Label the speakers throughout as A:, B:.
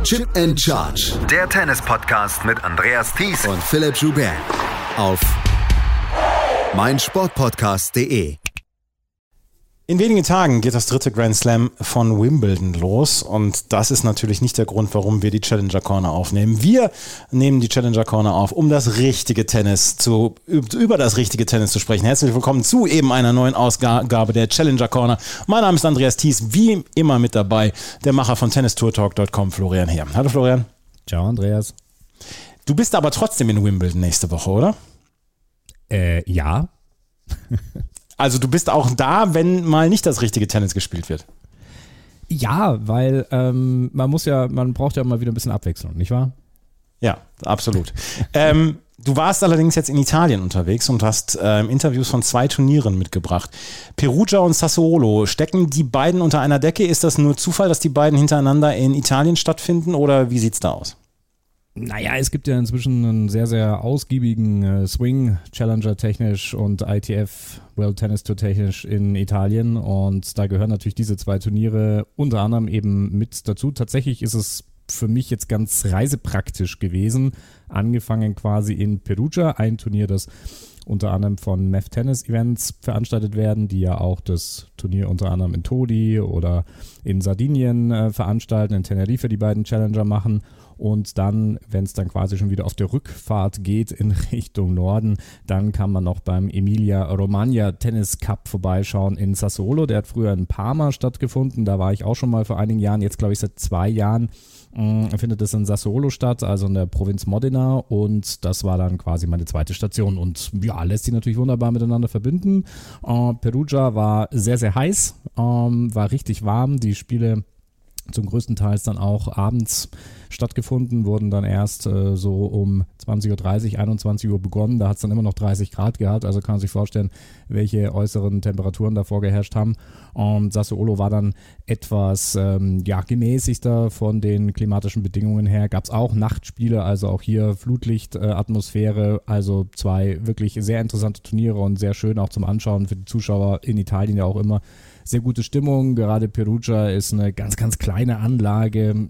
A: Chip and Charge. Der Tennis-Podcast mit Andreas Thies und Philipp Joubert. Auf meinsportpodcast.de.
B: In wenigen Tagen geht das dritte Grand Slam von Wimbledon los und das ist natürlich nicht der Grund, warum wir die Challenger Corner aufnehmen. Wir nehmen die Challenger Corner auf, um über das richtige Tennis zu sprechen. Herzlich willkommen zu eben einer neuen Ausgabe der Challenger Corner. Mein Name ist Andreas Thies, wie immer mit dabei, der Macher von TennistourTalk.com, Florian Heer. Hallo Florian.
C: Ciao Andreas.
B: Du bist aber trotzdem in Wimbledon nächste Woche, oder?
C: Ja.
B: Also du bist auch da, wenn mal nicht das richtige Tennis gespielt wird.
C: Ja, weil man braucht ja mal wieder ein bisschen Abwechslung, nicht wahr?
B: Ja, absolut. Du warst allerdings jetzt in Italien unterwegs und hast Interviews von 2 Turnieren mitgebracht. Perugia und Sassuolo, stecken die beiden unter einer Decke? Ist das nur Zufall, dass die beiden hintereinander in Italien stattfinden oder wie sieht's da aus?
C: Naja, es gibt ja inzwischen einen sehr, sehr ausgiebigen Swing, Challenger technisch und ITF World Tennis Tour technisch in Italien und da gehören natürlich diese 2 Turniere unter anderem eben mit dazu. Tatsächlich ist es für mich jetzt ganz reisepraktisch gewesen, angefangen quasi in Perugia, ein Turnier, das unter anderem von MEF Tennis Events veranstaltet werden, die ja auch das Turnier unter anderem in Todi oder in Sardinien veranstalten, in Tenerife die beiden Challenger machen. Und dann, wenn es dann quasi schon wieder auf der Rückfahrt geht in Richtung Norden, dann kann man noch beim Emilia-Romagna Tennis Cup vorbeischauen in Sassuolo. Der hat früher in Parma stattgefunden, da war ich auch schon mal vor einigen Jahren, jetzt glaube ich seit 2 Jahren findet es in Sassuolo statt, also in der Provinz Modena und das war dann quasi meine zweite Station und ja, lässt sich natürlich wunderbar miteinander verbinden. Perugia war sehr, sehr heiß, war richtig warm, die Spiele zum größten Teil dann auch abends stattgefunden, wurden dann erst so um 20.30 Uhr, 21 Uhr begonnen. Da hat es dann immer noch 30 Grad gehabt, also kann man sich vorstellen, welche äußeren Temperaturen da vorgeherrscht haben. Und Sassuolo war dann etwas gemäßigter von den klimatischen Bedingungen her. Gab es auch Nachtspiele, also auch hier Flutlichtatmosphäre, also 2 wirklich sehr interessante Turniere und sehr schön auch zum Anschauen für die Zuschauer in Italien ja auch immer. Sehr gute Stimmung, gerade Perugia ist eine ganz, ganz kleine Anlage,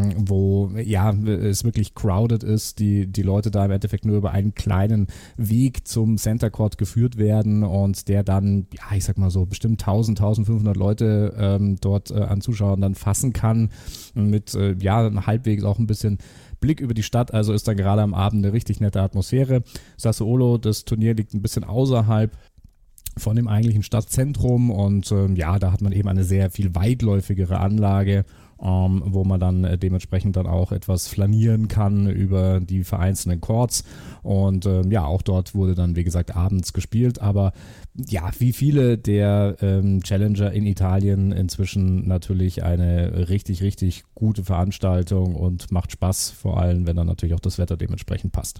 C: wo ja es wirklich crowded ist, die Leute da im Endeffekt nur über einen kleinen Weg zum Center Court geführt werden und der dann, ja ich sag mal so, bestimmt 1500 Leute dort an Zuschauern dann fassen kann, mit halbwegs auch ein bisschen Blick über die Stadt, also ist dann gerade am Abend eine richtig nette Atmosphäre. Sassuolo, das Turnier liegt ein bisschen außerhalb von dem eigentlichen Stadtzentrum und da hat man eben eine sehr viel weitläufigere Anlage, wo man dann dementsprechend dann auch etwas flanieren kann über die vereinzelten Courts und auch dort wurde dann wie gesagt abends gespielt, aber ja, wie viele der Challenger in Italien inzwischen natürlich eine richtig, richtig gute Veranstaltung und macht Spaß, vor allem wenn dann natürlich auch das Wetter dementsprechend passt.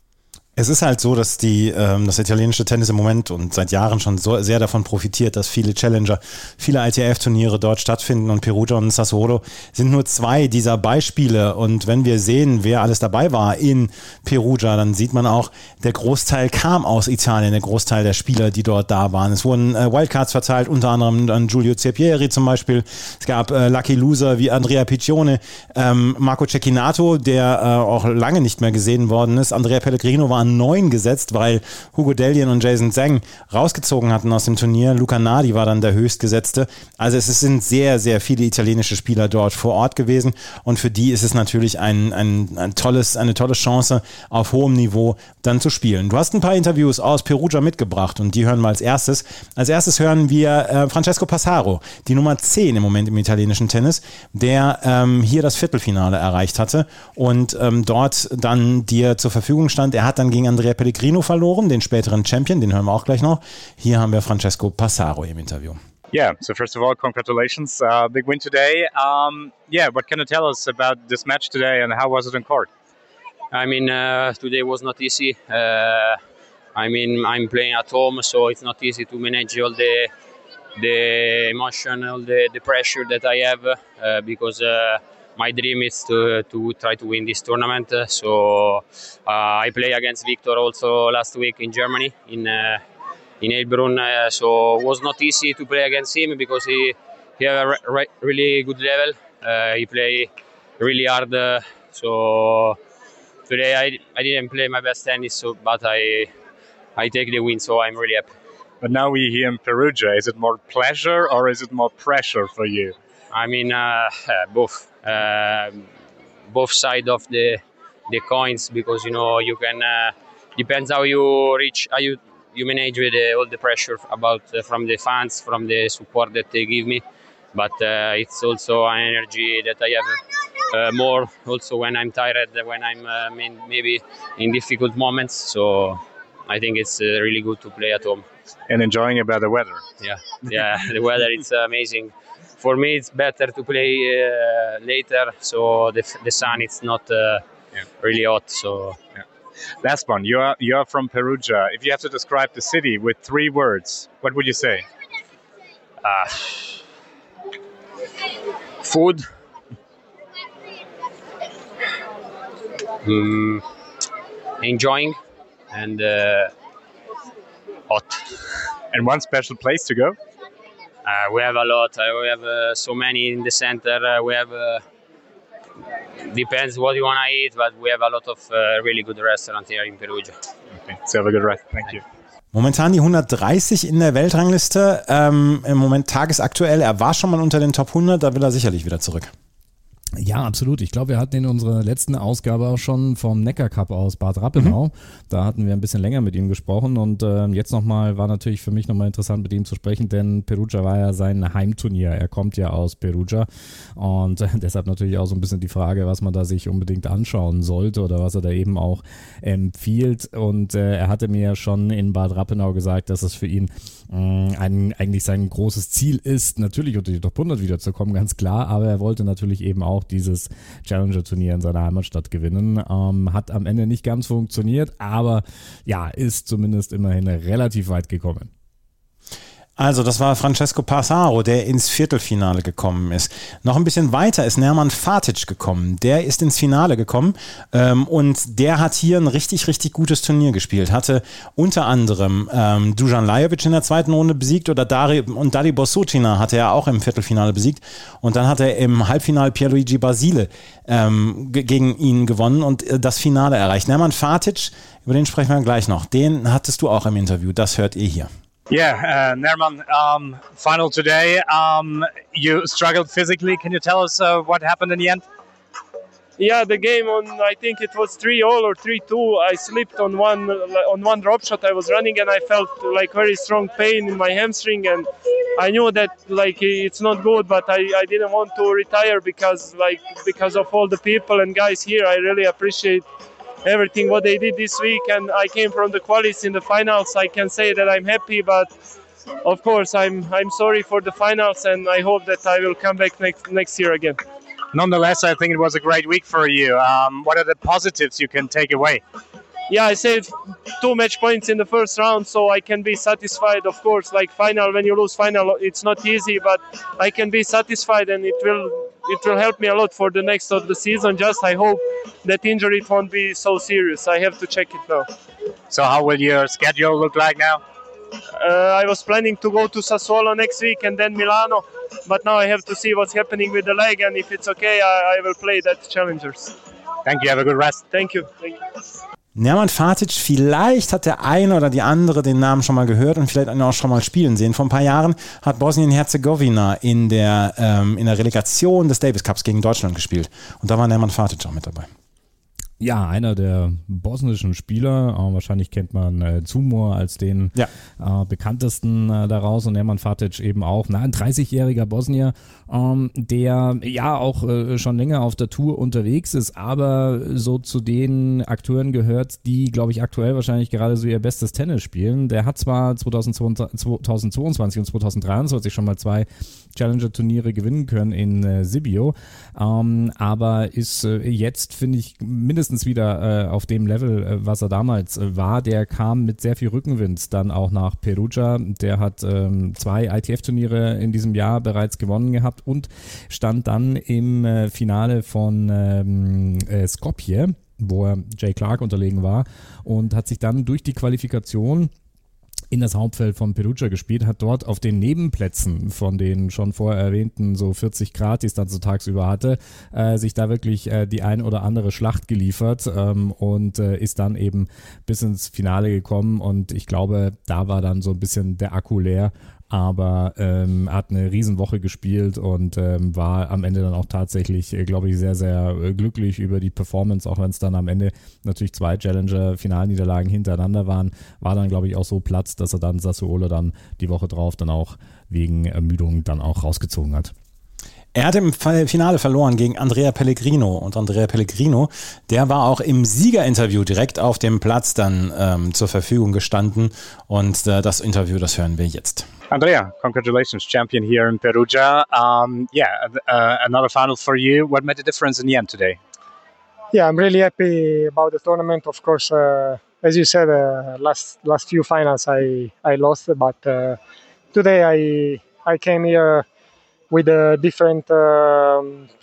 B: Es ist halt so, dass das italienische Tennis im Moment und seit Jahren schon so sehr davon profitiert, dass viele Challenger, viele ITF-Turniere dort stattfinden und Perugia und Sassuolo sind nur 2 dieser Beispiele und wenn wir sehen, wer alles dabei war in Perugia, dann sieht man auch, der Großteil kam aus Italien, der Großteil der Spieler, die dort da waren. Es wurden Wildcards verteilt, unter anderem an Giulio Cepieri zum Beispiel. Es gab Lucky Loser wie Andrea Piccione, Marco Cecchinato, der auch lange nicht mehr gesehen worden ist. Andrea Pellegrino war 9 gesetzt, weil Hugo Dellien und Jason Zheng rausgezogen hatten aus dem Turnier. Luca Nardi war dann der höchstgesetzte. Also es sind sehr, sehr viele italienische Spieler dort vor Ort gewesen und für die ist es natürlich eine tolle Chance, auf hohem Niveau dann zu spielen. Du hast ein paar Interviews aus Perugia mitgebracht und die hören wir als erstes. Als erstes hören wir Francesco Passaro, die Nummer 10 im Moment im italienischen Tennis, der hier das Viertelfinale erreicht hatte und dort dann dir zur Verfügung stand. Er hat dann gegen Andrea Pellegrino verloren, den späteren Champion, den hören wir auch gleich noch. Hier haben wir Francesco Passaro im Interview.
D: Yeah, so first of all, congratulations. Big win today. What can you tell us about this match today and how was it on court?
E: I mean, today was not easy. I'm playing at home, so it's not easy to manage all the emotion, all the pressure that I have because my dream is to try to win this tournament. I play against Victor also last week in Germany in Heilbronn. So it was not easy to play against him because he have a really good level. He play really hard. So today I didn't play my best tennis, but I take the win, so I'm really happy.
D: But now we're here in Perugia. Is it more pleasure or is it more pressure for you?
E: I mean, both sides of the coins, because you can depends how you reach, how you manage with all the pressure from the fans, from the support that they give me. But it's also an energy that I have more also when I'm tired, when I'm maybe in difficult moments. So I think it's really good to play at home.
D: And enjoying about the weather.
E: Yeah, the weather, it's amazing. For me, it's better to play later, so the sun it's not really hot. So
D: last one, you are from Perugia. If you have to describe the city with 3 words, what would you say?
E: Food, enjoying, and hot.
D: And one special place to go?
E: We have a lot. We have so many in the center. We have depends what you want to eat, but we have a lot of really good restaurants here in Perugia.
D: Okay, so have a good rest. Thank you.
B: Momentan die 130 in der Weltrangliste, im Moment tagesaktuell. Er war schon mal unter den Top 100, da will er sicherlich wieder zurück.
C: Ja, absolut. Ich glaube, wir hatten in unserer letzten Ausgabe auch schon vom Neckar Cup aus Bad Rappenau. Da hatten wir ein bisschen länger mit ihm gesprochen und jetzt nochmal war natürlich für mich nochmal interessant mit ihm zu sprechen, denn Perugia war ja sein Heimturnier. Er kommt ja aus Perugia und deshalb natürlich auch so ein bisschen die Frage, was man da sich unbedingt anschauen sollte oder was er da eben auch empfiehlt. Und er hatte mir ja schon in Bad Rappenau gesagt, dass es für ihn eigentlich sein großes Ziel ist, natürlich unter die Top 100 wiederzukommen, ganz klar, aber er wollte natürlich eben auch dieses Challenger-Turnier in seiner Heimatstadt gewinnen. Hat am Ende nicht ganz funktioniert, aber ja, ist zumindest immerhin relativ weit gekommen.
B: Also das war Francesco Passaro, der ins Viertelfinale gekommen ist. Noch ein bisschen weiter ist Nerman Fatic gekommen. Der ist ins Finale gekommen und der hat hier ein richtig, richtig gutes Turnier gespielt. Hatte unter anderem Dusan Lajovic in der zweiten Runde besiegt oder Dalibor Sucina hatte er auch im Viertelfinale besiegt. Und dann hat er im Halbfinale Pierluigi Basile gegen ihn gewonnen und das Finale erreicht. Nerman Fatic, über den sprechen wir gleich noch. Den hattest du auch im Interview, das hört ihr hier.
D: Yeah, Nerman, final today. You struggled physically. Can you tell us what happened in the end?
F: Yeah, the game I think it was 3-all or 3-2. I slipped on one drop shot. I was running and I felt like very strong pain in my hamstring, and I knew that like it's not good, but I didn't want to retire because of all the people and guys here. I really appreciate everything what they did this week, and I came from the qualies in the finals. I can say that I'm happy, but of course I'm sorry for the finals, and I hope that I will come back next year again.
D: Nonetheless, I think it was a great week for you. What are the positives you can take away?
F: Yeah, I saved 2 match points in the first round, so I can be satisfied. Of course, like final, when you lose final, it's not easy, but I can be satisfied, and it will help me a lot for the next of the season. Just I hope that injury won't be so serious. I have to check it now.
D: So how will your schedule look like now?
F: I was planning to go to Sassuolo next week and then Milano, but now I have to see what's happening with the leg, and if it's okay, I will play that Challengers.
D: Thank you, have a good rest.
F: Thank you.
B: Nerman Fatic, vielleicht hat der eine oder die andere den Namen schon mal gehört und vielleicht auch schon mal spielen sehen. Vor ein paar Jahren hat Bosnien-Herzegowina in der Relegation des Davis Cups gegen Deutschland gespielt. Und da war Nerman Fatic auch mit dabei.
C: Ja, einer der bosnischen Spieler, wahrscheinlich kennt man Zumor als den bekanntesten daraus und Nerman Fatic eben auch, ein 30-jähriger Bosnier, der ja auch schon länger auf der Tour unterwegs ist, aber so zu den Akteuren gehört, die, glaube ich, aktuell wahrscheinlich gerade so ihr bestes Tennis spielen. Der hat zwar 2022 und 2023 schon mal 2 Challenger-Turniere gewinnen können in Sibiu, aber ist jetzt, finde ich, mindestens wieder auf dem Level, was er damals war. Der kam mit sehr viel Rückenwind dann auch nach Perugia. Der hat 2 ITF-Turniere in diesem Jahr bereits gewonnen gehabt und stand dann im Finale von Skopje, wo er Jay Clark unterlegen war, und hat sich dann durch die Qualifikation in das Hauptfeld von Perugia gespielt, hat dort auf den Nebenplätzen von den schon vorher erwähnten so 40 Grad, die es dann so tagsüber hatte, sich da wirklich die ein oder andere Schlacht geliefert und ist dann eben bis ins Finale gekommen und ich glaube, da war dann so ein bisschen der Akku leer. Aber hat eine Riesenwoche gespielt und war am Ende dann auch tatsächlich, glaube ich, sehr, sehr glücklich über die Performance, auch wenn es dann am Ende natürlich 2 Challenger-Finalniederlagen hintereinander waren, war dann, glaube ich, auch so platt, dass er dann Sassuolo dann die Woche drauf dann auch wegen Ermüdung dann auch rausgezogen hat.
B: Er hat im Finale verloren gegen Andrea Pellegrino und Andrea Pellegrino, der war auch im Siegerinterview direkt auf dem Platz dann zur Verfügung gestanden und das Interview, das hören wir jetzt.
D: Andrea, congratulations, champion here in Perugia. Another final for you. What made the difference in the end today?
G: Yeah, I'm really happy about the tournament. Of course, as you said, last few finals I lost, but today I came here with a different how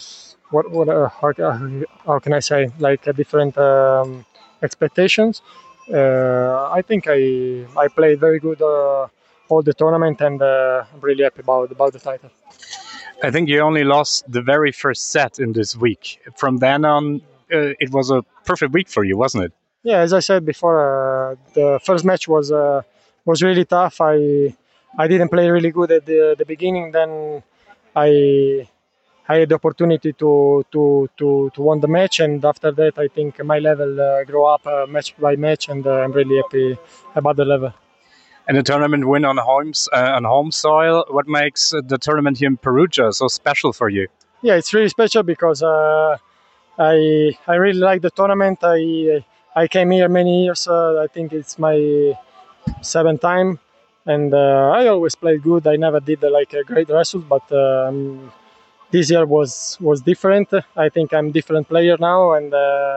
G: can I say, like a different expectations. I think I played very good all the tournament and I'm really happy about the title.
D: I think you only lost the very first set in this week. From then on, it was a perfect week for you, wasn't it?
G: Yeah, as I said before, the first match was really tough. I didn't play really good at the beginning. Then I had the opportunity to win the match, and after that, I think my level grew up match by match, and I'm really happy about the level.
D: And the tournament win on home soil. What makes the tournament here in Perugia so special for you?
G: Yeah, it's really special because I really like the tournament. I came here many years. I think it's my 7th time, and I always played good. I never did like a great result, but this year was different. I think I'm a different player now, and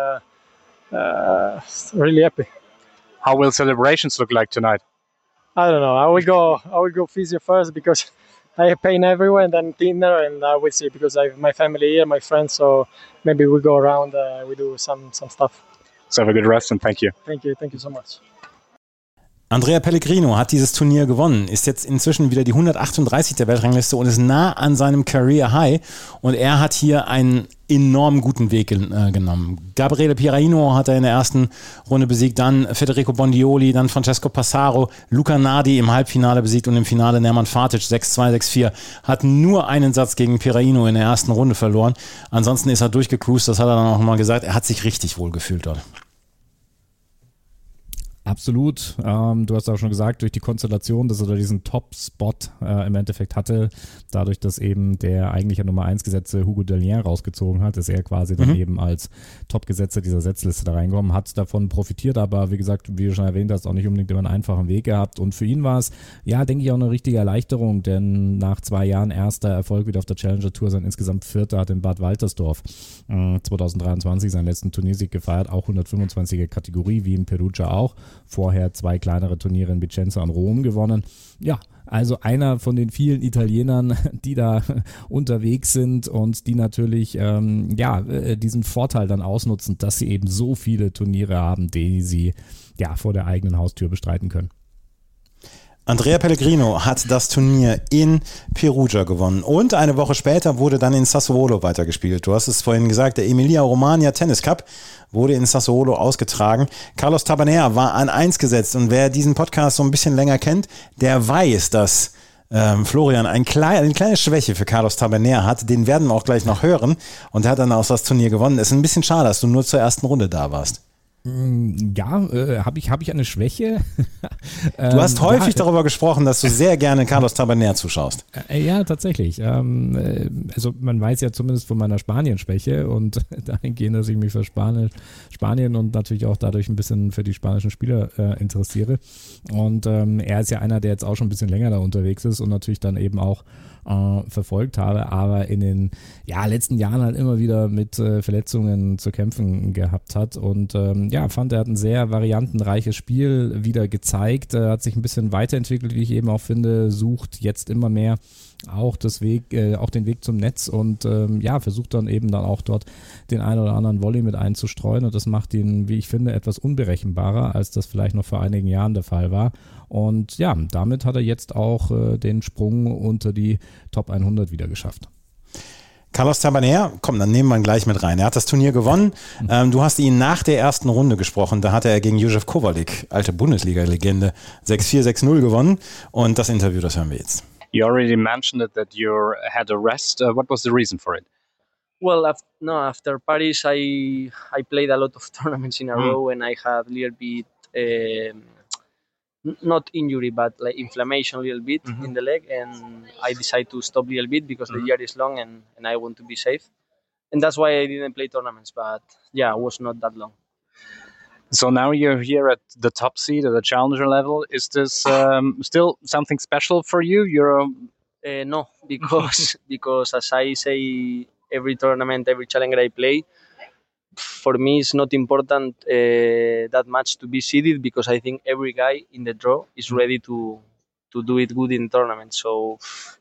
G: really happy.
D: How will celebrations look like tonight?
G: I don't know. I will go physio first because I have pain everywhere, and then dinner, and I will see because I have my family here, my friends. So maybe we go around. We do some stuff.
D: So have a good rest and thank you.
G: Thank you so much.
B: Andrea Pellegrino hat dieses Turnier gewonnen, ist jetzt inzwischen wieder die 138 der Weltrangliste und ist nah an seinem Career High und er hat hier einen enorm guten Weg genommen. Gabriele Piraino hat er in der ersten Runde besiegt, dann Federico Bondioli, dann Francesco Passaro, Luca Nardi im Halbfinale besiegt und im Finale Nerman Fatic 6-2, 6-4. Hat nur einen Satz gegen Piraino in der ersten Runde verloren. Ansonsten ist er durchgecruised, das hat er dann auch nochmal gesagt. Er hat sich richtig wohl gefühlt dort.
C: Absolut. Du hast auch schon gesagt, durch die Konstellation, dass er da diesen Top-Spot im Endeffekt hatte, dadurch, dass eben der eigentliche Nummer 1 Gesetze Hugo Dellien rausgezogen hat, ist er quasi dann eben als Top-Gesetze dieser Setzliste da reingekommen, hat davon profitiert, aber wie gesagt, wie du schon erwähnt hast, auch nicht unbedingt immer einen einfachen Weg gehabt und für ihn war es, ja, denke ich, auch eine richtige Erleichterung, denn nach 2 Jahren erster Erfolg wieder auf der Challenger Tour, sein insgesamt 4. hat in Bad Waltersdorf 2023 seinen letzten Turniersieg gefeiert, auch 125er Kategorie, wie in Perugia auch. Vorher 2 kleinere Turniere in Vicenza und Rom gewonnen. Ja, also einer von den vielen Italienern, die da unterwegs sind und die natürlich diesen Vorteil dann ausnutzen, dass sie eben so viele Turniere haben, die sie ja vor der eigenen Haustür bestreiten können.
B: Andrea Pellegrino hat das Turnier in Perugia gewonnen und eine Woche später wurde dann in Sassuolo weitergespielt. Du hast es vorhin gesagt, der Emilia-Romagna Tennis Cup wurde in Sassuolo ausgetragen. Carlos Tabanera war an 1 gesetzt und wer diesen Podcast so ein bisschen länger kennt, der weiß, dass Florian eine kleine Schwäche für Carlos Tabanera hat. Den werden wir auch gleich noch hören und er hat dann auch das Turnier gewonnen. Es ist ein bisschen schade, dass du nur zur ersten Runde da warst.
C: Ja, hab ich eine Schwäche?
B: Du hast häufig darüber gesprochen, dass du sehr gerne Carlos Tabanera zuschaust.
C: Ja, tatsächlich. Also man weiß ja zumindest von meiner Spanien-Schwäche und dahingehend, dass ich mich für Spanien und natürlich auch dadurch ein bisschen für die spanischen Spieler interessiere. Und er ist ja einer, der jetzt auch schon ein bisschen länger da unterwegs ist und natürlich dann eben auch verfolgt habe, aber in den letzten Jahren halt immer wieder mit Verletzungen zu kämpfen gehabt hat und fand, er hat ein sehr variantenreiches Spiel wieder gezeigt, hat sich ein bisschen weiterentwickelt, wie ich eben auch finde, sucht jetzt immer mehr auch den Weg zum Netz und versucht dann eben dann auch dort den einen oder anderen Volley mit einzustreuen und das macht ihn, wie ich finde, etwas unberechenbarer, als das vielleicht noch vor einigen Jahren der Fall war. Und ja, damit hat er jetzt auch den Sprung unter die Top 100 wieder geschafft.
B: Carlos Tabanera, komm, dann nehmen wir ihn gleich mit rein. Er hat das Turnier gewonnen. Du hast ihn nach der ersten Runde gesprochen. Da hatte er gegen Józef Kowalik, alte Bundesliga-Legende, 6-4, 6-0 gewonnen. Und das Interview, das hören wir jetzt.
D: You already mentioned it, that you had a rest. What was the reason for it?
H: Well, after Paris, I played a lot of tournaments in a row, and I had a little bit, not injury, but like inflammation a little bit in the leg, and I decided to stop a little bit because the year is long and I want to be safe. And that's why I didn't play tournaments, but yeah, it was not that long.
D: So now you're here at the top seed at the challenger level. Is this still something special for you?
H: No, because as I say, every tournament, every challenger I play, for me it's not important that much to be seeded, because I think every guy in the draw is ready to do it good in tournament. So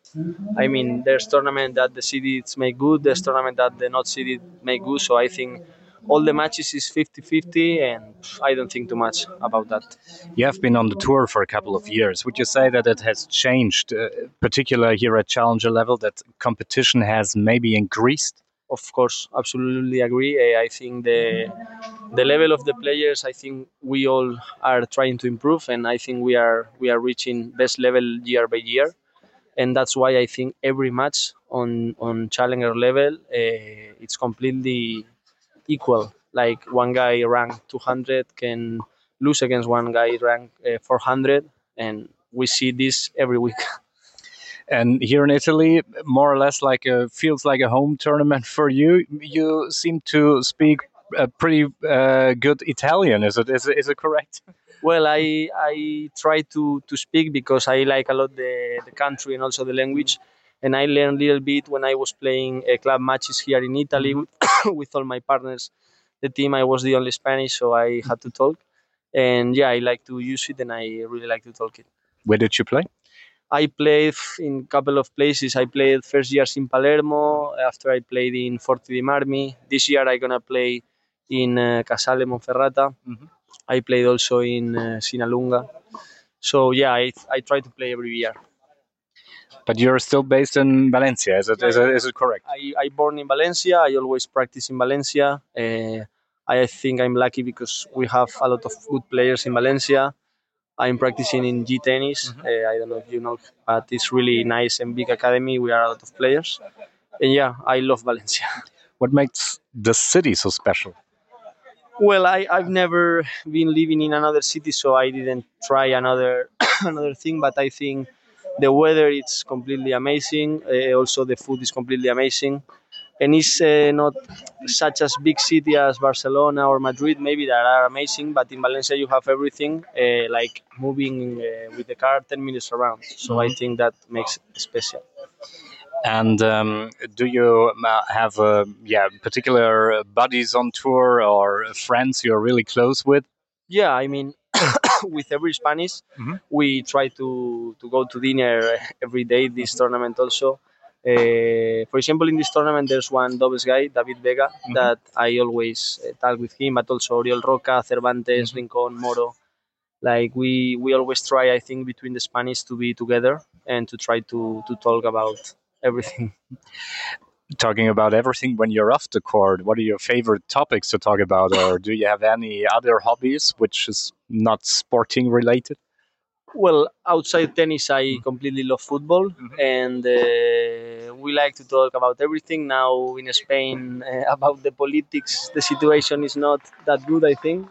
H: I mean, there's tournament that the seeded make good, there's tournament that the not seeded make good. So I think all the matches is 50-50, and I don't think too much about that.
D: You have been on the tour for a couple of years. Would you say that it has changed, particularly here at challenger level, that competition has maybe increased?
H: Of course, absolutely agree. I think the level of the players, I think we all are trying to improve, and I think we are reaching best level year by year. And that's why I think every match on challenger level, it's completely equal. Like one guy ranked 200 can lose against one guy ranked 400, and we see this every week.
D: And here in Italy, more or less feels like a home tournament for you. You seem to speak a pretty good Italian. Is it correct?
H: Well, I try to speak because I like a lot the country and also the language. And I learned a little bit when I was playing club matches here in Italy with all my partners. The team, I was the only Spanish, so I had to talk. And yeah, I like to use it, and I really like to talk it.
D: Where did you play?
H: I played in a couple of places. I played first years in Palermo. After I played in Forti di Marmi. This year I'm gonna play in Casale Monferrata. I played also in Sinalunga. So yeah, I try to play every year.
D: But you're still based in Valencia, is it correct?
H: I born in Valencia. I always practice in Valencia. I think I'm lucky because we have a lot of good players in Valencia. I'm practicing in G Tennis. I don't know if you know, but it's really nice and big academy. We are a lot of players. And yeah, I love Valencia.
D: What makes the city so special?
H: Well, I've never been living in another city, so I didn't try another thing. But I think the weather is completely amazing. Also, the food is completely amazing. And it's not such as big city as Barcelona or Madrid, maybe, that are amazing. But in Valencia, you have everything, like moving with the car 10 minutes around. So I think that makes it special.
D: And do you have particular buddies on tour or friends you're really close with?
H: Yeah, I mean, with every Spanish, we try to go to dinner every day. This tournament also. For example, in this tournament, there's one doubles guy, David Vega, that I always talk with him, but also Oriol Roca, Cervantes, Rincon, Moro. Like we always try, I think, between the Spanish to be together and to try to talk about everything.
D: Talking about everything when you're off the court, what are your favorite topics to talk about? Or do you have any other hobbies which is not sporting related?
H: Well, outside tennis, I completely love football, and we like to talk about everything. Now in Spain, about the politics, the situation is not that good, I think.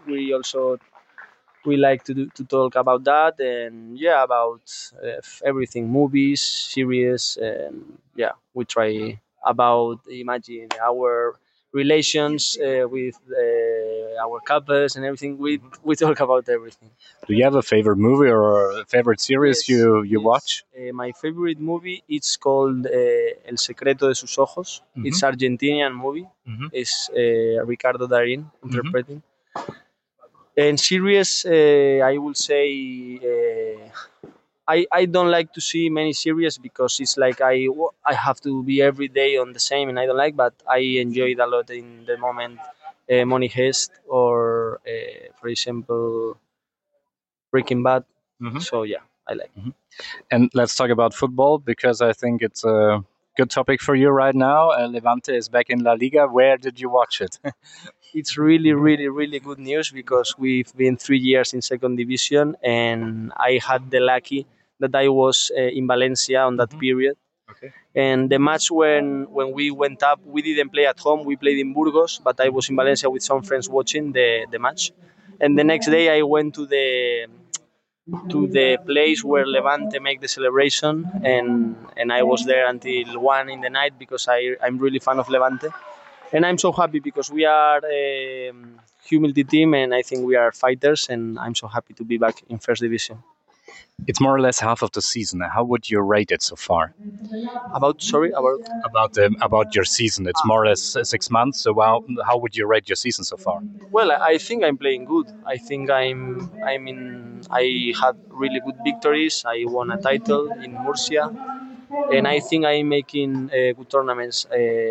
H: We like to talk about that, and yeah, about everything, movies, series, and yeah, we try about, imagine, our relations with our couples and everything. We talk about everything.
D: Do you have a favorite movie or a favorite series you watch?
H: My favorite movie, it's called El Secreto de sus Ojos. It's Argentinian movie. It's Ricardo Darín interpreting. And series, I will say I don't like to see many series because it's like I have to be every day on the same, and I don't like. But I enjoy it a lot in the moment. Money Heist or, for example, Breaking Bad. So yeah, I like.
D: And let's talk about football, because I think it's a good topic for you right now. Levante is back in La Liga. Where did you watch it?
H: It's really, really, really good news because we've been 3 years in second division, and I had the lucky that I was in Valencia on that period.
D: Okay.
H: And the match when we went up, we didn't play at home. We played in Burgos, but I was in Valencia with some friends watching the match. And the next day I went to the place where Levante make the celebration, and I was there until 1 in the night because I'm really fan of Levante. And I'm so happy because we are a humility team, and I think we are fighters, and I'm so happy to be back in first division.
D: It's more or less half of the season. How would you rate it so far?
H: About
D: your season. It's more or less 6 months. So how would you rate your season so far?
H: Well, I think I'm playing good. I think I had really good victories. I won a title in Murcia, and I think I'm making good tournaments.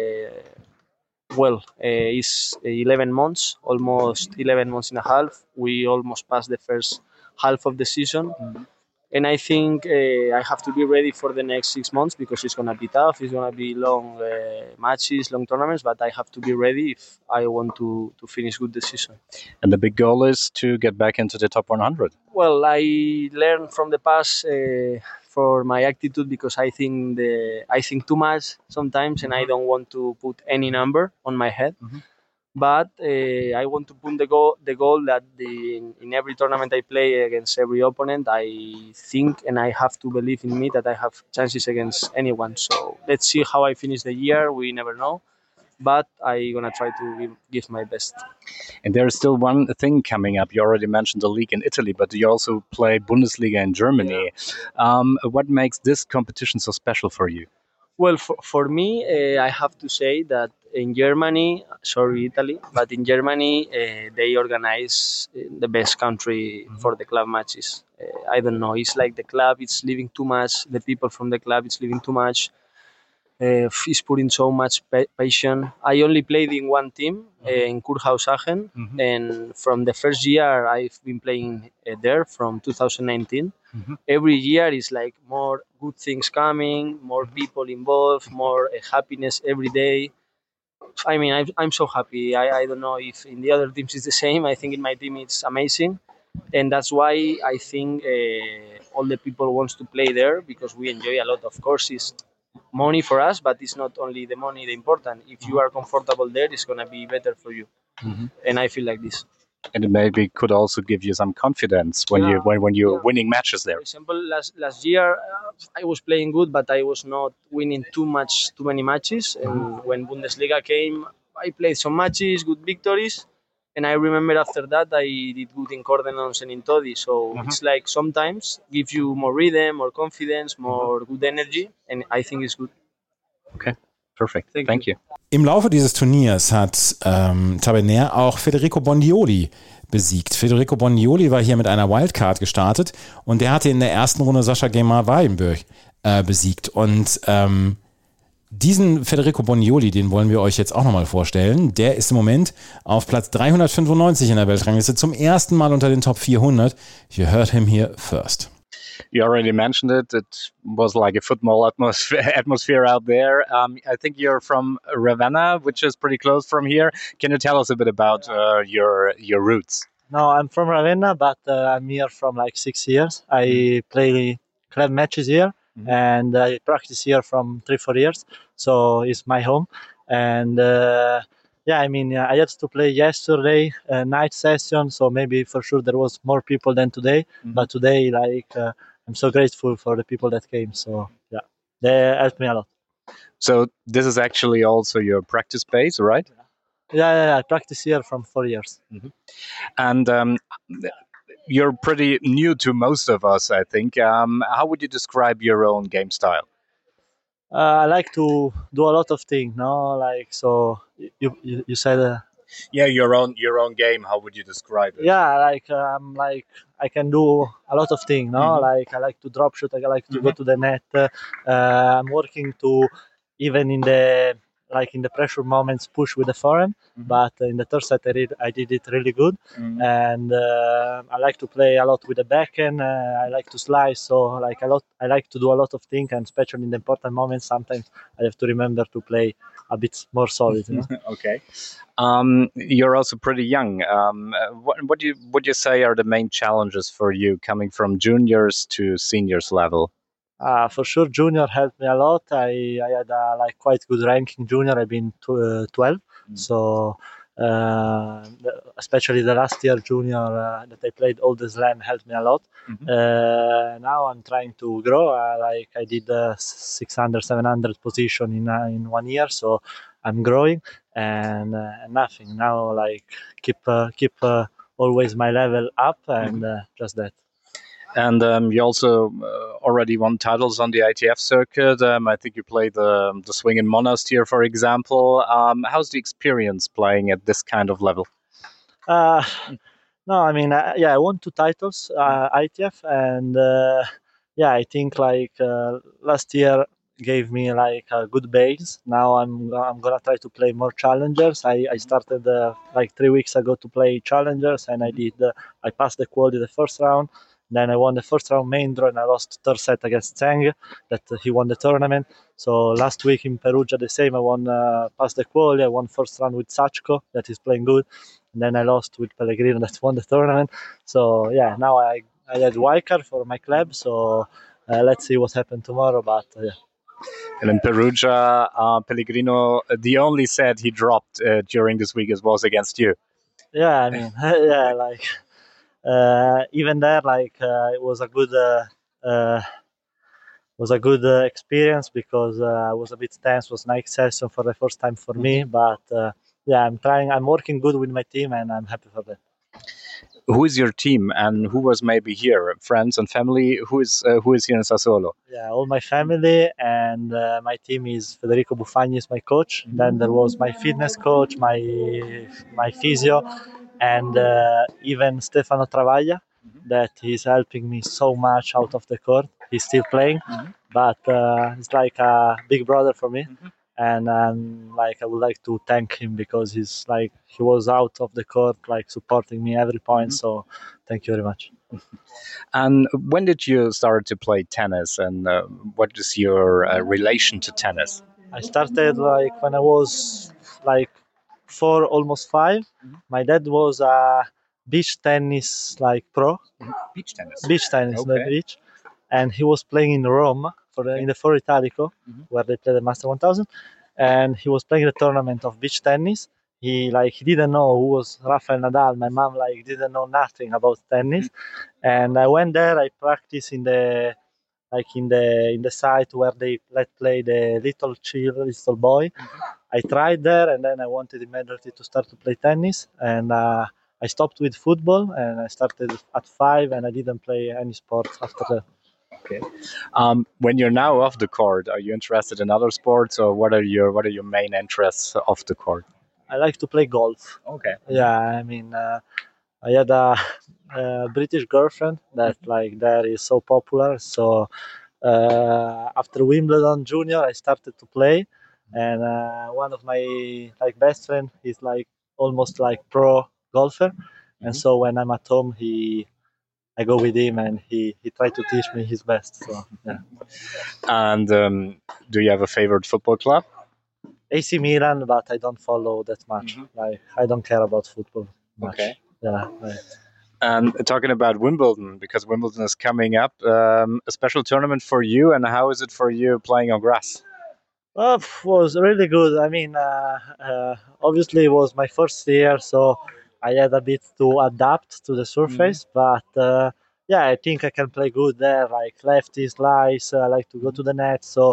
H: It's 11 months, almost 11 months and a half. We almost passed the first half of the season. And I think I have to be ready for the next 6 months because it's going to be tough. It's going to be long matches, long tournaments, but I have to be ready if I want to finish good the season.
D: And the big goal is to get back into the top 100.
H: Well, I learned from the past for my attitude because I think too much sometimes, and I don't want to put any number on my head. But I want to put the goal that in every tournament I play against every opponent, I think and I have to believe in me that I have chances against anyone. So let's see how I finish the year. We never know. But I'm going to try to give my best.
D: And there is still one thing coming up. You already mentioned the league in Italy, but you also play Bundesliga in Germany. Yeah. What makes this competition so special for you?
H: Well, for me, I have to say that in Germany, sorry Italy, but in Germany, they organize the best country for the club matches. I don't know, it's like the club, it's living too much, the people from the club, it's living too much. He's putting so much passion. I only played in one team, in Kurhaus Aachen, and from the first year I've been playing there from 2019. Every year is like more good things coming, more people involved, more happiness every day. I mean, I'm so happy. I don't know if in the other teams it's the same. I think in my team it's amazing, and that's why I think all the people wants to play there because we enjoy a lot. Of course, it's money for us, but it's not only the money the important. If you are comfortable there, it's gonna be better for you, and I feel like this.
D: And it maybe could also give you some confidence when you're winning matches there.
H: For example, last year I was playing good, but I was not winning too many matches. And when Bundesliga came, I played some matches, good victories. And I remember after that I did good in Cordenons and in Todi. So it's like sometimes gives you more rhythm, more confidence, more good energy. And I think it's good.
D: Okay. Perfect. Thank you.
B: Im Laufe dieses Turniers hat Taberner auch Federico Bondioli besiegt. Federico Bondioli war hier mit einer Wildcard gestartet und der hatte in der ersten Runde Sascha Gemar-Weidenburg besiegt. Und diesen Federico Bondioli, den wollen wir euch jetzt auch nochmal vorstellen. Der ist im Moment auf Platz 395 in der Weltrangliste, zum ersten Mal unter den Top 400. You heard him here first.
D: You already mentioned it. It was like a football atmosphere out there. I think you're from Ravenna, which is pretty close from here. Can you tell us a bit about your roots?
I: No, I'm from Ravenna, but I'm here from like 6 years. I play club matches here, and I practice here from 3-4 years. So it's my home. And I had to play yesterday, night session. So maybe for sure there was more people than today. But today, I'm so grateful for the people that came. So yeah, they helped me a lot.
D: So this is actually also your practice base, right?
I: Yeah. I practice here from 4 years.
D: And you're pretty new to most of us, I think. How would you describe your own game style?
I: I like to do a lot of things. No, like so. You said
D: Yeah, your own game. How would you describe it?
I: Yeah, like I can do a lot of things. No, like I like to drop shoot. I like to go to the net. I'm working to even in the pressure moments push with the forehand. But in the third set I did it really good, and I like to play a lot with the backhand. I like to slice, so I like to do a lot of things, and especially in the important moments, sometimes I have to remember to play a bit more solid. You know?
D: Okay. You're also pretty young. What would you say are the main challenges for you coming from juniors to seniors level?
I: For sure, junior helped me a lot. I had a quite good ranking junior. I've been 12, so especially the last year junior that I played all the slam helped me a lot. Now I'm trying to grow. I did 600, 700 position in 1 year, so I'm growing and nothing now. Keep always my level up and just that.
D: And you also already won titles on the ITF circuit. I think you played the swing in Monastir, for example. How's the experience playing at this kind of level?
I: No, I mean, I won 2 titles, ITF, and I think last year gave me a good base. Now I'm gonna try to play more challengers. I started 3 weeks ago to play challengers, and I passed the quali the first round. Then I won the first round main draw, and I lost third set against Zheng, that he won the tournament. So last week in Perugia the same. I won passed the quali. I won first round with Sachko, that is playing good. And then I lost with Pellegrino, that won the tournament. So yeah, now I had wildcard for my club. So let's see what happens tomorrow. But yeah.
D: And in Perugia, Pellegrino, the only set he dropped during this week was against you.
I: Yeah, I mean, even there, it was a good experience because I was a bit tense. It was night session for the first time for me, but I'm working good with my team, and I'm happy for that.
D: Who is your team, and who was maybe here? Friends and family. Who is here in Sassuolo?
I: Yeah, all my family, and my team is Federico Buffagni is my coach. Then there was my fitness coach, my physio, and even Stefano Travaglia, that is helping me so much out of the court. He's still playing, but he's like a big brother for me. And I would like to thank him because he was out of the court, supporting me every point. So thank you very much.
D: And when did you start to play tennis, and what is your relation to tennis?
I: I started when I was 4, almost 5. My dad was a beach tennis pro.
D: Beach tennis.
I: Beach tennis,
D: Okay.
I: the beach, and he was playing in Rome in the Foro Italico, where they play the Master 1000, and he was playing the tournament of beach tennis. He didn't know who was Rafael Nadal. My mom didn't know nothing about tennis, and I went there. I practiced in the in the site where they let play the little boy. I tried there, and then I wanted immediately to start to play tennis, and I stopped with football, and I started at 5, and I didn't play any sport after that.
D: Okay. When you're now off the court, are you interested in other sports, or what are your main interests off the court?
I: I like to play golf.
D: Okay.
I: Yeah, I mean, I had a British girlfriend that there is so popular. So after Wimbledon Junior, I started to play, and one of my best friend is almost pro golfer, and so when I'm at home, I go with him, and he tried to teach me his best. So yeah.
D: And do you have a favorite football club?
I: AC Milan, but I don't follow that much. I don't care about football much.
D: Okay.
I: Yeah. Right.
D: And talking about Wimbledon, because Wimbledon is coming up, a special tournament for you, and how is it for you playing on grass?
I: It was really good. I mean, obviously it was my first year, so I had a bit to adapt to the surface, but I think I can play good there, lefty, slice, I like to go to the net, so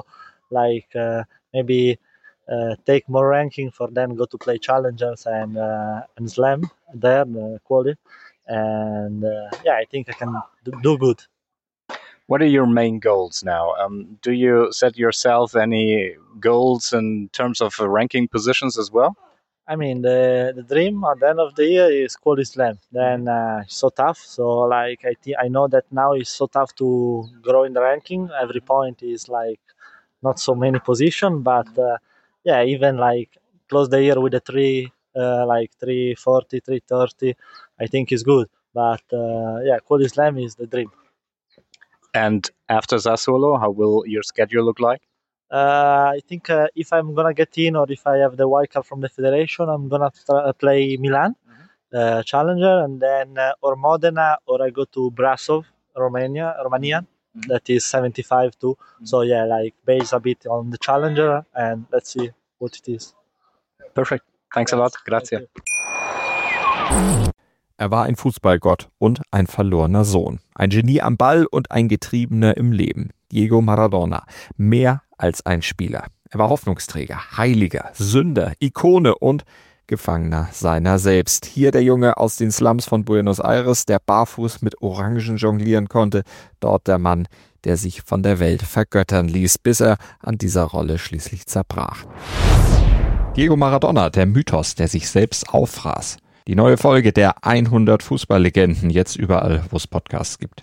I: maybe take more ranking for then go to play challengers and slam there, quali, and I think I can do good.
D: What are your main goals now? Do you set yourself any goals in terms of ranking positions as well?
I: I mean, the dream at the end of the year is quality slam. Then it's so tough. So like I know that now it's so tough to grow in the ranking. Every point is like not so many position, but even like close the year with a 340, 330, I think is good. But quality slam is the dream.
D: And after Sassuolo, how will your schedule look like?
I: I think if I'm gonna get in, or if I have the wildcard from the federation, I'm gonna play Milan, Challenger, and then or Modena, or I go to Brasov, Romania. That is 75 too. So like base a bit on the Challenger, and let's see what it is.
D: Perfect. Thanks a lot. Grazie.
J: Er war ein Fußballgott und ein verlorener Sohn. Ein Genie am Ball und ein Getriebener im Leben. Diego Maradona. Mehr als ein Spieler. Er war Hoffnungsträger, Heiliger, Sünder, Ikone und Gefangener seiner selbst. Hier der Junge aus den Slums von Buenos Aires, der barfuß mit Orangen jonglieren konnte. Dort der Mann, der sich von der Welt vergöttern ließ, bis er an dieser Rolle schließlich zerbrach. Diego Maradona, der Mythos, der sich selbst auffraß. Die neue Folge der 100 Fußballlegenden, jetzt überall, wo es Podcasts gibt.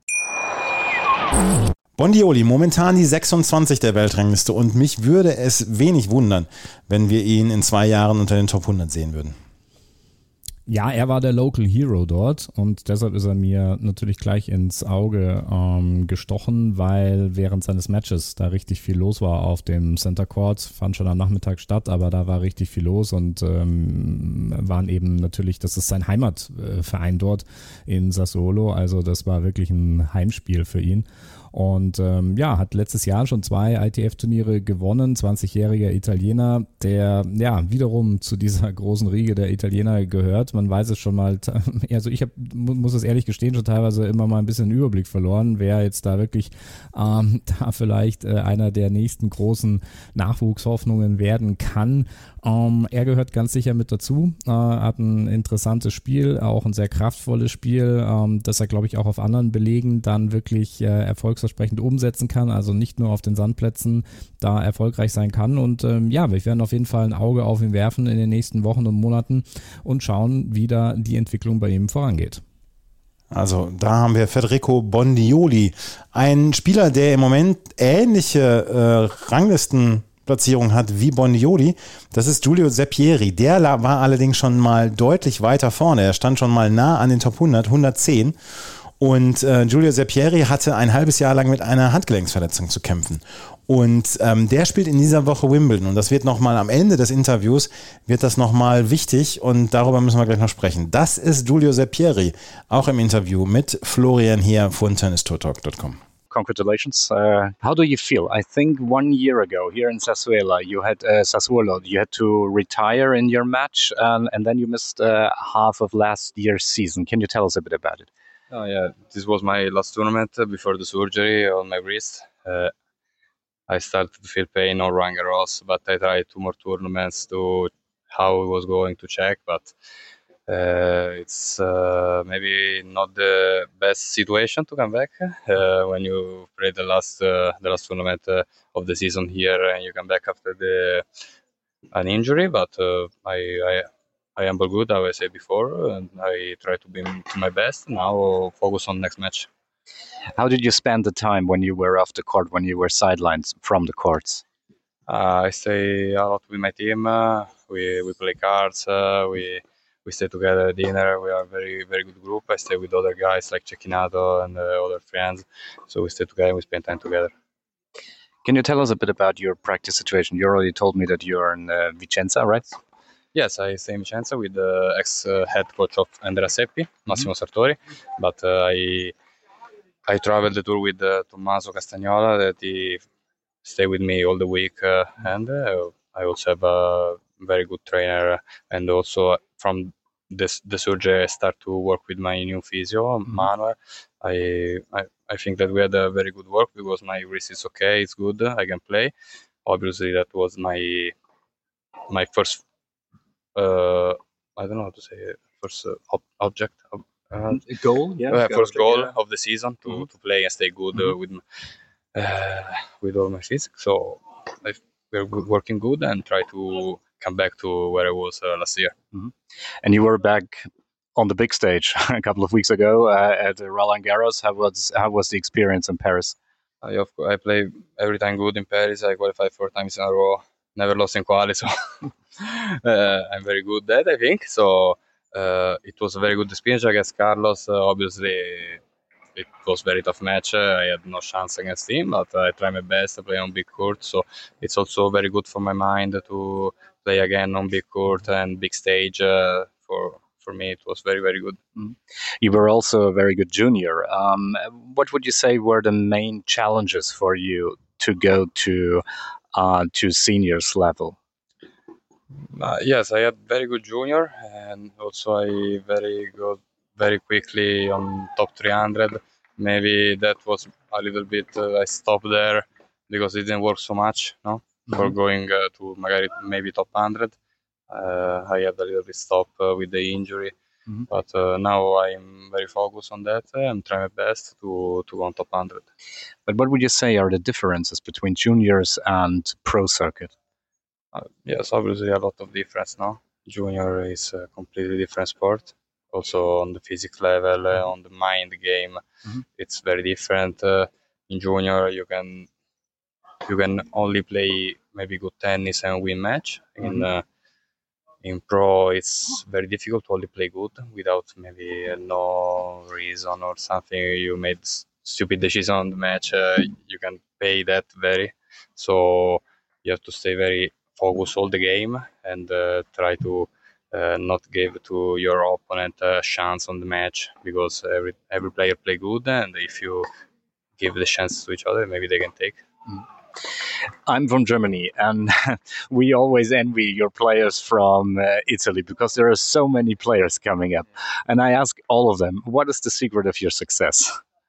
B: Bondioli, momentan die 26 der Weltrangliste, und mich würde es wenig wundern, wenn wir ihn in 2 Jahren unter den Top 100 sehen würden.
C: Ja, er war der Local Hero dort und deshalb ist er mir natürlich gleich ins Auge gestochen, weil während seines Matches da richtig viel los war auf dem Center Court, fand schon am Nachmittag statt, aber da war richtig viel los und waren eben natürlich, das ist sein Heimatverein dort in Sassuolo, also das war wirklich ein Heimspiel für ihn. Und hat letztes Jahr schon 2 ITF-Turniere gewonnen, 20-jähriger Italiener, der wiederum zu dieser großen Riege der Italiener gehört. Man weiß es schon mal, also ich muss es ehrlich gestehen, schon teilweise immer mal ein bisschen den Überblick verloren, wer jetzt da wirklich da vielleicht einer der nächsten großen Nachwuchshoffnungen werden kann. Er gehört ganz sicher mit dazu, hat ein interessantes Spiel, auch ein sehr kraftvolles Spiel, das er, glaube ich, auch auf anderen Belegen dann wirklich erfolgsversprechend umsetzen kann, also nicht nur auf den Sandplätzen da erfolgreich sein kann und wir werden auf jeden Fall ein Auge auf ihn werfen in den nächsten Wochen und Monaten und schauen, wie da die Entwicklung bei ihm vorangeht.
B: Also da haben wir Federico Bondioli, ein Spieler, der im Moment ähnliche Ranglistenplatzierung hat wie Bondioli. Das ist Giulio Seppieri. Der war allerdings schon mal deutlich weiter vorne. Er stand schon mal nah an den Top 100, 110. Und Giulio Seppieri hatte ein halbes Jahr lang mit einer Handgelenksverletzung zu kämpfen. Und der spielt in dieser Woche Wimbledon. Und das wird nochmal am Ende des Interviews, wird das nochmal wichtig. Und darüber müssen wir gleich noch sprechen. Das ist Giulio Seppieri, auch im Interview mit Florian hier von tennistourtalk.com.
D: Congratulations. How do you feel? I think 1 year ago here in Sassuolo, you had to retire in your match, and then you missed half of last year's season. Can you tell us a bit about it?
K: Oh yeah, this was my last tournament before the surgery on my wrist. I started to feel pain on Roland Garros, but I tried 2 more tournaments to how it was going to check, but it's maybe not the best situation to come back when you play the last tournament of the season here and you come back after an injury. But I am good, as I said before, and I try to be to my best. Now focus on next match.
D: How did you spend the time when you were off the court, when you were sidelined from the courts?
K: I stay a lot with my team. We play cards. We stay together at dinner. We are a very, very good group. I stay with other guys like Cecchinato and other friends. So we stay together and we spend time together.
D: Can you tell us a bit about your practice situation? You already told me that you're in Vicenza, right?
K: Yes, I stay in Vicenza with the ex-head coach of Andrea Seppi, Massimo Sartori. But I traveled the tour with Tommaso Castagnola, that he stay with me all the week. And I also have a very good trainer. And also from the surgery, I start to work with my new physio, Manuel. I think that we had a very good work because my wrist is okay, it's good, I can play. Obviously, that was my first, I don't know how to say it, first object.
D: Goal,
K: first goal of the season to play and stay good with all my physics. So we're working good and try to come back to where I was last year.
D: Mm-hmm. And you were back on the big stage a couple of weeks ago at Roland Garros. How was the experience in Paris?
K: I play every time good in Paris. I qualified 4 times in a row. Never lost in quali, so I'm very good at that, I think. So it was a very good experience against Carlos. Obviously, it was a very tough match. I had no chance against him, but I tried my best to play on big court. So it's also very good for my mind to play again on big court and big stage. For me, it was very, very good.
D: You were also a very good junior. What would you say were the main challenges for you to go to seniors level?
K: Yes, I had very good junior, and also I very quickly on top 300. Maybe that was a little bit, I stopped there because it didn't work so much, no? For going to maybe top 100. I had a little bit stop with the injury, but now I'm very focused on that. I'm trying my best to go on top 100.
D: But what would you say are the differences between juniors and pro circuit?
K: Yes, obviously a lot of difference now. Junior is a completely different sport. Also on the physics level, on the mind game, it's very different. In junior, you can only play maybe good tennis and win match. In pro, it's very difficult to only play good without maybe no reason or something. You made stupid decision on the match. You can pay that very. So you have to stay very focused all the game and try to not give to your opponent a chance on the match, because every player play good, and if you give the chance to each other, maybe they can take.
D: I'm from Germany, and we always envy your players from Italy because there are so many players coming up. And I ask all of them, what is the secret of your success?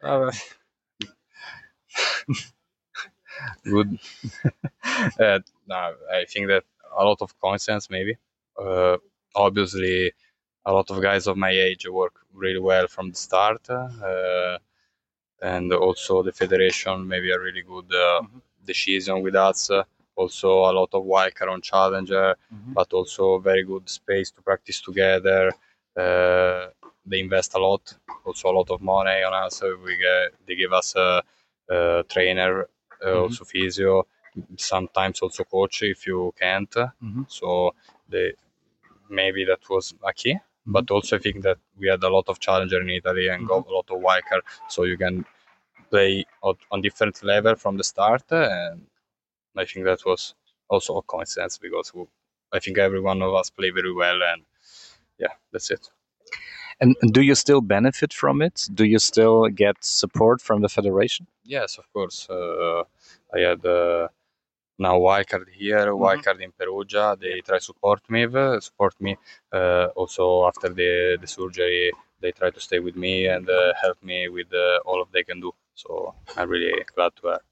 K: Good. No, I think that a lot of coincidence, maybe. Obviously, a lot of guys of my age work really well from the start, and also the federation maybe a really good decision with us. Also, a lot of wildcard on Challenger, but also very good space to practice together. They invest a lot, also a lot of money on us. They give us a trainer, also physio, sometimes also coach if you can't. So maybe that was a key. But also I think that we had a lot of challenger in Italy and got a lot of wildcard, so you can play on different level from the start. And I think that was also a coincidence, because I think every one of us play very well, and yeah, that's it.
D: And do you still benefit from it? Do you still get support from the federation?
K: Yes, of course. I had now wildcard here, wildcard in Perugia. They try to support me. Also after the surgery, they try to stay with me and help me with all of they can do. So I'm really glad to have.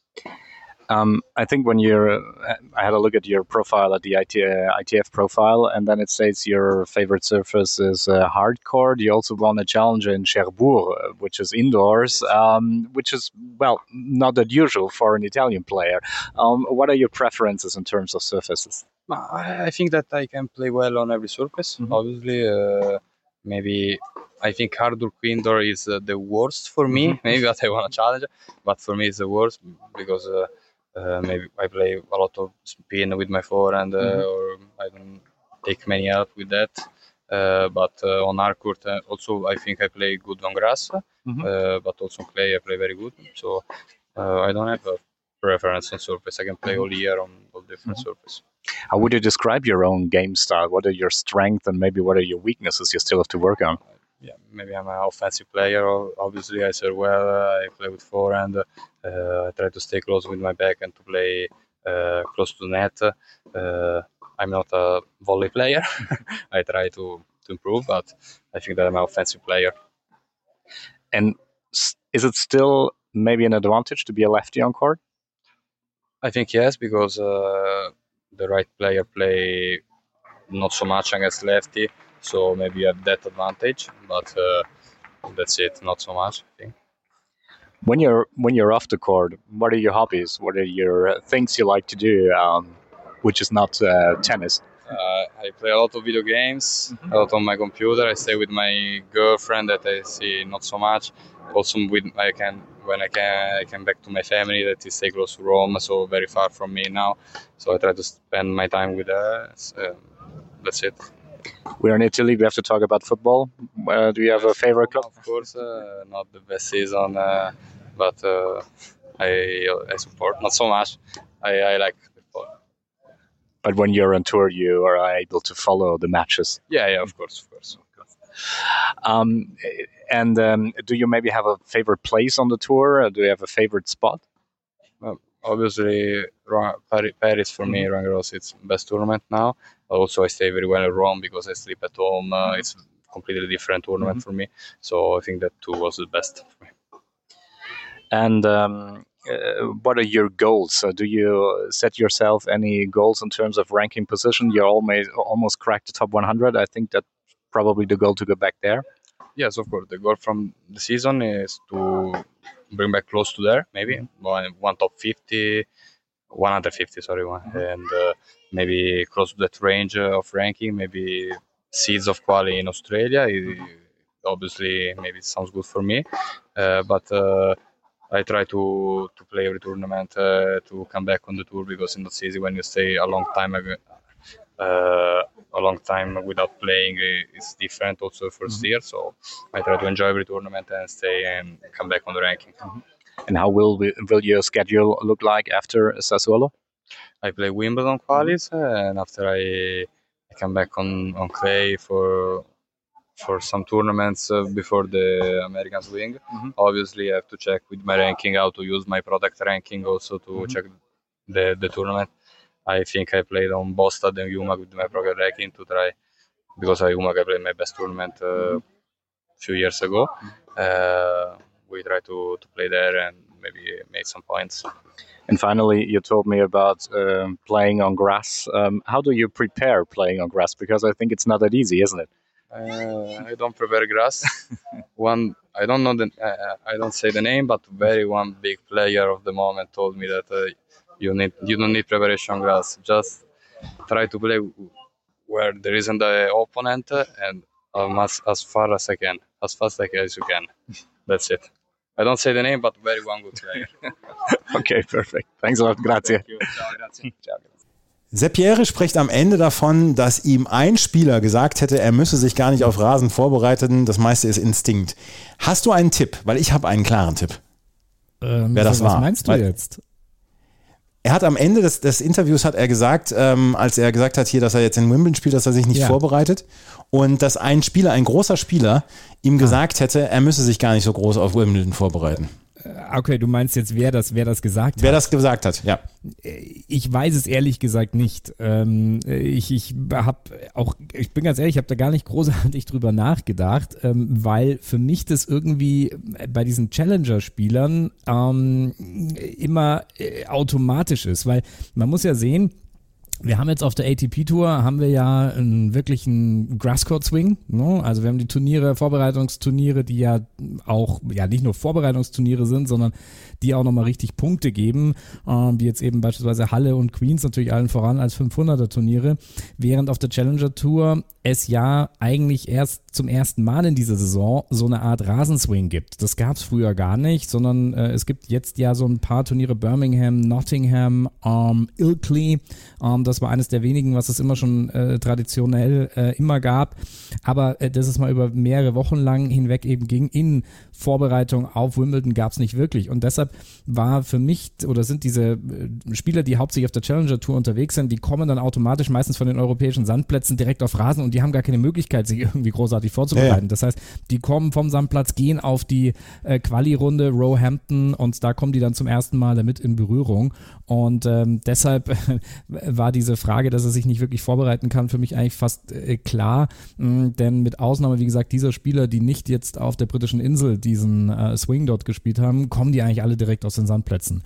D: I think when I had a look at your profile, at the ITF profile, and then it says your favorite surface is hard court. You also won a challenge in Cherbourg, which is indoors, which is, well, not that usual for an Italian player. What are your preferences in terms of surfaces?
K: I think that I can play well on every surface. Obviously, maybe I think hardwood indoor is the worst for me. Maybe that I want to challenge, but for me it's the worst because maybe I play a lot of spin with my forehand, or I don't take many help with that. But on hard court, also I think I play good on grass, but also on clay I play very good. So I don't have a preference on surface. I can play all year on all different surfaces.
D: How would you describe your own game style? What are your strengths and maybe what are your weaknesses you still have to work on?
K: Yeah, maybe I'm an offensive player. Obviously, I serve well. I play with forehand. I try to stay close with my back and to play close to the net. I'm not a volley player. I try to improve, but I think that I'm an offensive player.
D: And is it still maybe an advantage to be a lefty on court?
K: I think yes, because the right player play not so much against lefty. So maybe you have that advantage, but that's it, not so much, I think.
D: When you're off the court, what are your hobbies? What are your things you like to do, which is not tennis?
K: I play a lot of video games, a lot on my computer. I stay with my girlfriend that I see not so much. Also, when I come back to my family that is stay close to Rome, so very far from me now. So I try to spend my time with her. That's it.
D: We're in Italy. We have to talk about football. Do you have a favorite club?
K: Of course, not the best season, but I support. Not so much. I like football.
D: But when you're on tour, you are able to follow the matches.
K: Yeah, of course.
D: Do you maybe have a favorite place on the tour? Do you have a favorite spot?
K: Obviously, Paris for me, Roland Garros, it's best tournament now. Also, I stay very well in Rome because I sleep at home. It's a completely different tournament for me. So I think that too was the best for me.
D: And what are your goals? Do you set yourself any goals in terms of ranking position? You almost cracked the top 100. I think that's probably the goal to go back there.
K: Yes, of course. The goal from the season is to bring back close to there, maybe one top 50, 150, and maybe close to that range of ranking, maybe seeds of quali in Australia. Obviously, maybe it sounds good for me, but I try to play every tournament to come back on the tour, because it's not easy when you stay a long time without playing. It's different also first year, so I try to enjoy every tournament and stay and come back on the ranking.
D: And how will your schedule look like after Sassuolo?
K: I play Wimbledon qualis, and after I come back on clay for some tournaments before the American Swing. Obviously, I have to check with my ranking how to use my product ranking also to check the tournament. I think I played on Bostad and Umag with my product ranking to try, because at Umag I played my best tournament a few years ago. We try to play there and maybe make some points.
D: And finally, you told me about playing on grass. How do you prepare playing on grass? Because I think it's not that easy, isn't it?
K: I don't prepare grass. I don't know I don't say the name, but one big player of the moment told me that you don't need preparation grass. Just try to play where there isn't the opponent and as far as I can, as fast as you can. That's it. I don't say the name, but one good player.
D: Okay, perfect. Thanks a lot. Grazie.
K: Ciao, grazie. Ciao.
B: Sepp Jere spricht am Ende davon, dass ihm ein Spieler gesagt hätte, er müsse sich gar nicht auf Rasen vorbereiten, das meiste ist Instinkt. Hast du einen Tipp? Weil ich habe einen klaren Tipp. Wer das war.
C: Was meinst du jetzt?
B: Er hat am Ende des Interviews hat er gesagt, als er gesagt hat, hier, dass er jetzt in Wimbledon spielt, dass er sich nicht vorbereitet, und dass ein großer Spieler ihm gesagt hätte, er müsse sich gar nicht so groß auf Wimbledon vorbereiten.
C: Okay, du meinst jetzt, wer das gesagt hat?
B: Wer das gesagt hat, ja.
C: Ich weiß es ehrlich gesagt nicht. Ich bin ganz ehrlich, ich habe da gar nicht großartig drüber nachgedacht, weil für mich das irgendwie bei diesen Challenger-Spielern immer automatisch ist, weil man muss ja sehen, wir haben jetzt auf der ATP-Tour haben wir ja wirklich einen Grasscourt-Swing, ne? Also wir haben die Turniere, Vorbereitungsturniere, die ja auch nicht nur Vorbereitungsturniere sind, sondern die auch nochmal richtig Punkte geben, wie jetzt eben beispielsweise Halle und Queens, natürlich allen voran als 500er-Turniere, während auf der Challenger-Tour es ja eigentlich erst zum ersten Mal in dieser Saison so eine Art Rasenswing gibt. Das gab es früher gar nicht, sondern es gibt jetzt ja so ein paar Turniere, Birmingham, Nottingham, Ilkley, das war eines der wenigen, was es immer schon traditionell immer gab, aber dass es mal über mehrere Wochen lang hinweg eben ging, in Vorbereitung auf Wimbledon gab es nicht wirklich, und deshalb war für mich, oder sind diese Spieler, die hauptsächlich auf der Challenger Tour unterwegs sind, die kommen dann automatisch meistens von den europäischen Sandplätzen direkt auf Rasen, und die haben gar keine Möglichkeit, sich irgendwie großartig vorzubereiten. Ja. Das heißt, die kommen vom Sandplatz, gehen auf die Quali-Runde Roehampton, und da kommen die dann zum ersten Mal damit in Berührung, und deshalb war diese Frage, dass er sich nicht wirklich vorbereiten kann, für mich eigentlich fast klar, denn mit Ausnahme, wie gesagt, dieser Spieler, die nicht jetzt auf der britischen Insel diesen Swing dort gespielt haben, kommen die eigentlich alle direkt aus den Sandplätzen.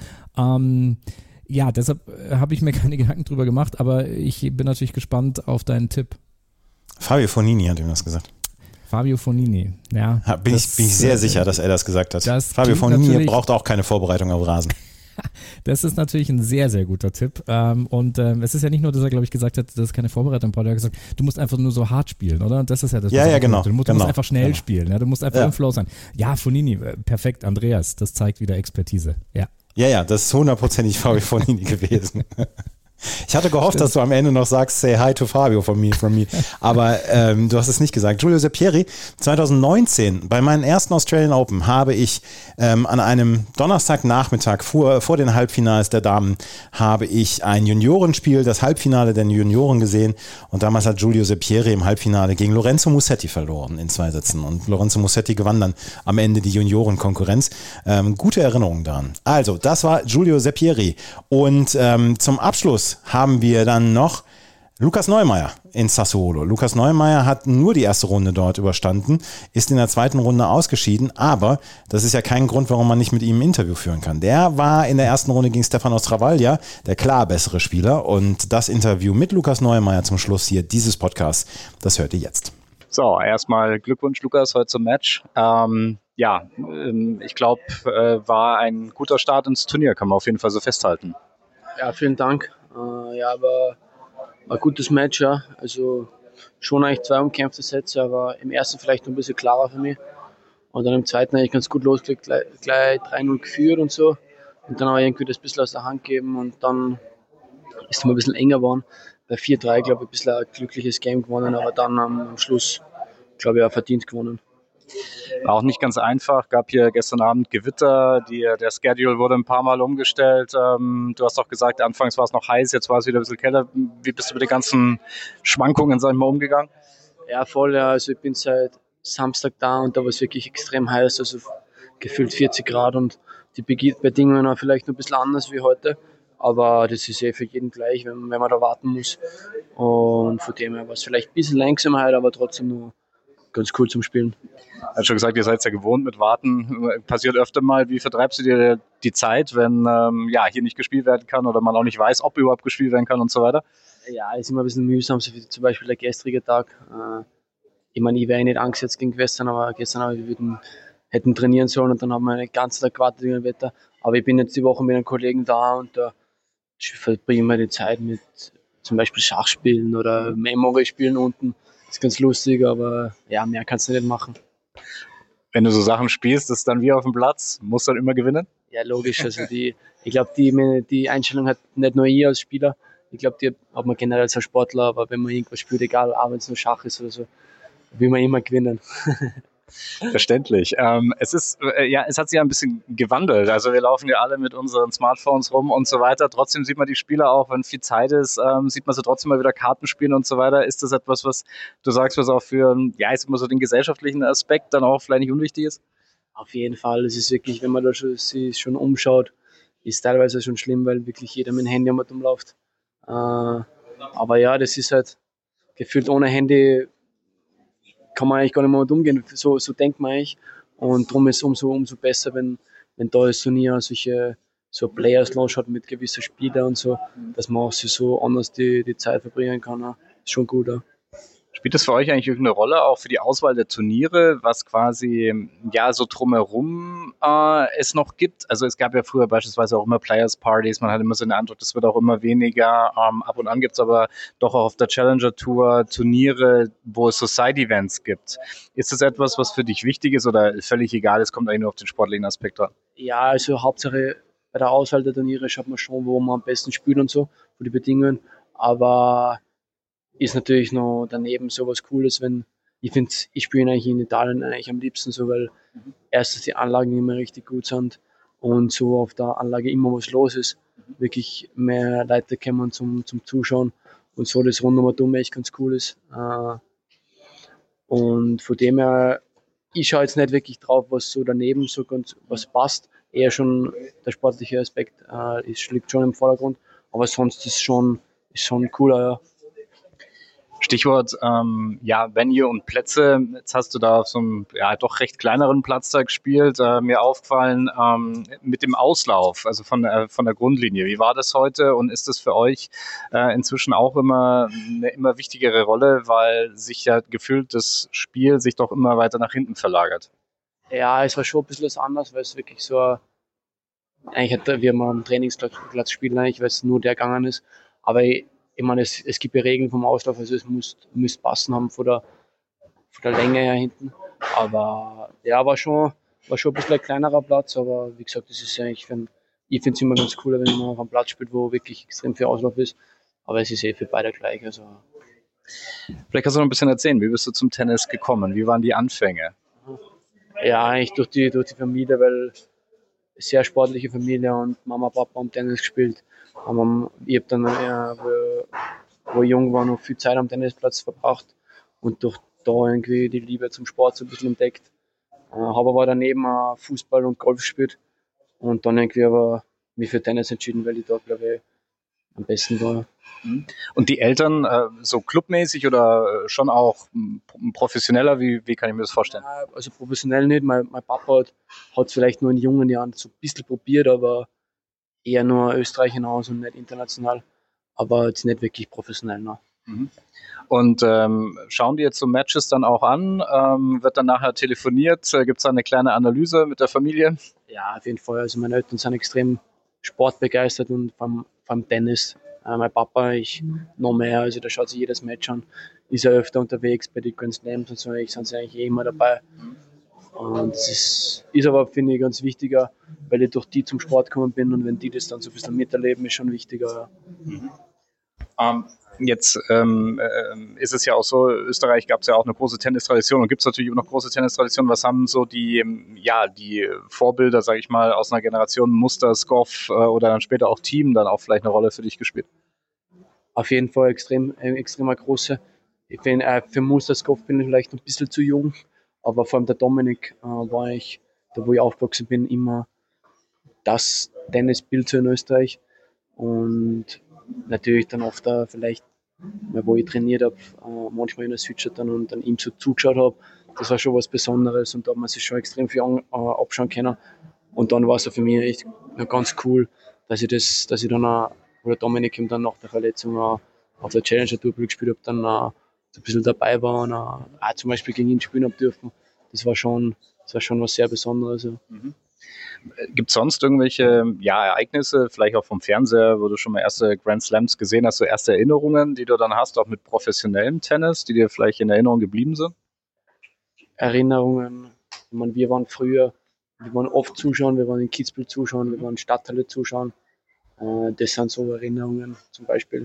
C: Ja, deshalb habe ich mir keine Gedanken drüber gemacht, aber ich bin natürlich gespannt auf deinen Tipp.
B: Fabio Fognini hat ihm das gesagt.
C: Fabio Fognini, ja.
B: Bin ich sehr sicher, dass er das gesagt hat. Fabio Fognini braucht auch keine Vorbereitung auf Rasen.
C: Das ist natürlich ein sehr, sehr guter Tipp. Es ist ja nicht nur, dass er, glaube ich, gesagt hat, das ist keine Vorbereitung braucht. Er hat gesagt, du musst einfach nur so hart spielen, oder? Das ist ja das.
B: Ja, genau.
C: Du musst einfach schnell spielen. Ja? Du musst einfach im Flow sein. Ja, Fognini, perfekt. Andreas, das zeigt wieder Expertise. Ja.
B: Ja, das ist 100%ig Fabio Fognini gewesen. Ich hatte gehofft, dass du am Ende noch sagst, say hi to Fabio from me. Aber du hast es nicht gesagt. Giulio Seppieri, 2019, bei meinen ersten Australian Open, habe ich an einem Donnerstagnachmittag vor den Halbfinals der Damen, habe ich ein Juniorenspiel, das Halbfinale der Junioren gesehen. Und damals hat Giulio Seppieri im Halbfinale gegen Lorenzo Musetti verloren in 2 Sätzen. Und Lorenzo Musetti gewann dann am Ende die Juniorenkonkurrenz. Gute Erinnerungen daran. Also, das war Giulio Seppieri. Und zum Abschluss haben wir dann noch Lukas Neumeier in Sassuolo. Lukas Neumeier hat nur die erste Runde dort überstanden, ist in der zweiten Runde ausgeschieden, aber das ist ja kein Grund, warum man nicht mit ihm ein Interview führen kann. Der war in der ersten Runde gegen Stefanos Travaglia, der klar bessere Spieler, und das Interview mit Lukas Neumeier zum Schluss hier dieses Podcasts, das hört ihr jetzt.
D: So, erstmal Glückwunsch, Lukas, heute zum Match. Ich glaube, war ein guter Start ins Turnier, kann man auf jeden Fall so festhalten.
H: Ja, vielen Dank. War ein gutes Match, ja. Also schon eigentlich 2 umkämpfte Sätze, aber im ersten vielleicht noch ein bisschen klarer für mich. Und dann im zweiten eigentlich ganz gut losgelegt, gleich 3-0 geführt und so. Und dann aber irgendwie das ein bisschen aus der Hand gegeben und dann ist es mal ein bisschen enger geworden. Bei 4-3, glaube ich, ein bisschen ein glückliches Game gewonnen, aber dann am Schluss, glaube ich, auch verdient gewonnen.
D: War auch nicht ganz einfach, gab hier gestern Abend Gewitter, der Schedule wurde ein paar Mal umgestellt. Du hast doch gesagt, anfangs war es noch heiß, jetzt war es wieder ein bisschen kälter. Wie bist du mit den ganzen Schwankungen, sag ich mal, umgegangen?
H: Ja, voll. Ja. Also ich bin seit Samstag da und da war es wirklich extrem heiß, also gefühlt 40 Grad und die Bedingungen waren vielleicht noch ein bisschen anders wie heute. Aber das ist für jeden gleich, wenn man da warten muss. Und von dem her war es vielleicht ein bisschen langsam heute, aber trotzdem nur ganz cool zum Spielen.
D: Er hat schon gesagt, ihr seid ja gewohnt mit Warten. Passiert öfter mal. Wie vertreibst du dir die Zeit, wenn hier nicht gespielt werden kann oder man auch nicht weiß, ob überhaupt gespielt werden kann und so weiter?
H: Ja, ist immer ein bisschen mühsam, so wie zum Beispiel der gestrige Tag. Ich meine, ich wäre nicht angesetzt gegen gestern, aber gestern hätten trainieren sollen und dann haben wir den ganzen Tag gewartet wegen dem Wetter. Aber ich bin jetzt die Woche mit einem Kollegen da und da verbringen wir die Zeit mit zum Beispiel Schachspielen oder Memory spielen unten. Das ist ganz lustig, aber ja, mehr kannst du nicht machen.
D: Wenn du so Sachen spielst, ist dann wie auf dem Platz, musst du dann immer gewinnen?
H: Ja, logisch. Also ich glaube, die Einstellung hat nicht nur ich als Spieler, ich glaube, die hat man generell als Sportler, aber wenn man irgendwas spielt, egal, auch wenn es nur Schach ist oder so, will man immer gewinnen.
D: Verständlich. Es hat sich ja ein bisschen gewandelt. Also wir laufen ja alle mit unseren Smartphones rum und so weiter. Trotzdem sieht man die Spieler auch, wenn viel Zeit ist, sieht man sie trotzdem mal wieder Karten spielen und so weiter. Ist das etwas, was du sagst, was auch für, so den gesellschaftlichen Aspekt dann auch vielleicht nicht unwichtig ist?
H: Auf jeden Fall. Es ist wirklich, wenn man da sich schon umschaut, ist teilweise schon schlimm, weil wirklich jeder mit dem Handy rumläuft. Aber ja, das ist halt gefühlt ohne Handy kann man eigentlich gar nicht mehr mit umgehen, so denkt man eigentlich. Und darum ist es umso besser, wenn da das Turnier so Players Launch hat mit gewissen Spielern und so, dass man auch so anders die Zeit verbringen kann. Ja. Ist schon gut. Ja.
D: Spielt das für euch eigentlich irgendeine Rolle, auch für die Auswahl der Turniere, was quasi so drumherum es noch gibt? Also es gab ja früher beispielsweise auch immer Players Parties, man hat immer so den Eindruck, das wird auch immer weniger. Ab und an gibt es aber doch auch auf der Challenger Tour Turniere, wo es so Side-Events gibt. Ist das etwas, was für dich wichtig ist oder völlig egal, es kommt eigentlich nur auf den sportlichen Aspekt an?
H: Ja, also Hauptsache bei der Auswahl der Turniere schaut man schon, wo man am besten spielt und so, für die Bedingungen, aber ist natürlich noch daneben so was Cooles, ich spiele eigentlich in Italien eigentlich am liebsten so, weil erstens die Anlagen immer richtig gut sind und so auf der Anlage immer was los ist, wirklich mehr Leute kommen zum Zuschauen und so das Rundum echt ganz cool ist. Und von dem her, ich schaue jetzt nicht wirklich drauf, was so daneben so ganz was passt, eher schon der sportliche Aspekt liegt schon im Vordergrund, aber sonst ist schon cooler, ja.
D: Stichwort Venue und Plätze. Jetzt hast du da auf so einem doch recht kleineren Platz da gespielt. Mir aufgefallen mit dem Auslauf, also von der Grundlinie. Wie war das heute und ist das für euch inzwischen auch immer eine immer wichtigere Rolle, weil sich ja gefühlt das Spiel sich doch immer weiter nach hinten verlagert?
H: Ja, es war schon ein bisschen was anderes, weil es wirklich so
L: eigentlich hätte wir mal am Trainingsplatz spielen, eigentlich, weil es nur der gegangen ist. Aber ich meine, es gibt ja Regeln vom Auslauf, also es muss passen haben von der Länge her hinten. Aber ja, war schon ein bisschen ein kleinerer Platz, aber wie gesagt, das ist eigentlich ich finde es immer ganz cool, wenn man auf einem Platz spielt, wo wirklich extrem viel Auslauf ist. Aber es ist für beide gleich. Also.
M: Vielleicht kannst du noch ein bisschen erzählen, wie bist du zum Tennis gekommen? Wie waren die Anfänge?
L: Ja, eigentlich durch die Familie, weil sehr sportliche Familie und Mama, Papa haben Tennis gespielt. Ich habe dann, wo ich jung war, noch viel Zeit am Tennisplatz verbracht und durch da irgendwie die Liebe zum Sport so ein bisschen entdeckt. Habe aber daneben auch Fußball und Golf gespielt und dann irgendwie aber mich für Tennis entschieden, weil ich da, glaube ich, am besten war.
M: Und die Eltern so clubmäßig oder schon auch professioneller? Wie kann ich mir das vorstellen?
L: Also professionell nicht. Mein Papa hat es vielleicht nur in jungen Jahren so ein bisschen probiert, aber eher nur Österreich hinaus und nicht international. Aber jetzt nicht wirklich professionell noch.
M: Und schauen die jetzt so Matches dann auch an? Wird dann nachher telefoniert? Gibt es da eine kleine Analyse mit der Familie?
L: Ja, auf jeden Fall. Also meine Eltern sind extrem sportbegeistert und vom Tennis. Mein Papa, ich noch mehr, also der schaut sich jedes Match an, ist ja öfter unterwegs bei den Grand Slams und so, ich sind eigentlich immer dabei. Und das ist aber, finde ich, ganz wichtiger, weil ich durch die zum Sport gekommen bin und wenn die das dann so ein bisschen miterleben, ist schon wichtiger.
M: Jetzt ist es ja auch so, Österreich gab es ja auch eine große Tennistradition und gibt es natürlich auch noch große Tennistraditionen. Was haben so die Vorbilder, sage ich mal, aus einer Generation, Muster, Skov oder dann später auch Thiem dann auch vielleicht eine Rolle für dich gespielt?
L: Auf jeden Fall extremer große. Ich finde, für Muster, Skov bin ich vielleicht ein bisschen zu jung, aber vor allem der Dominik war ich, da wo ich aufgewachsen bin, immer das Tennisbild in Österreich und natürlich dann oft vielleicht, wo ich trainiert habe, manchmal in der Südstadt dann und dann ihm so zugeschaut habe. Das war schon was Besonderes und da hat man sich schon extrem viel abschauen können. Und dann war es für mich echt ganz cool, dass ich dann auch, oder Dominik ihm dann nach der Verletzung auf der Challenger Tour gespielt habe, dann so ein bisschen dabei war und auch zum Beispiel gegen ihn spielen habe dürfen. Das war schon was sehr Besonderes. Ja.
M: Gibt es sonst irgendwelche Ereignisse, vielleicht auch vom Fernseher, wo du schon mal erste Grand Slams gesehen hast, so erste Erinnerungen, die du dann hast, auch mit professionellem Tennis, die dir vielleicht in Erinnerung geblieben sind?
L: Erinnerungen, ich meine, wir waren oft zuschauen, wir waren in Kitzbühel zuschauen, wir waren in Stadthalle zuschauen. Das sind so Erinnerungen zum Beispiel.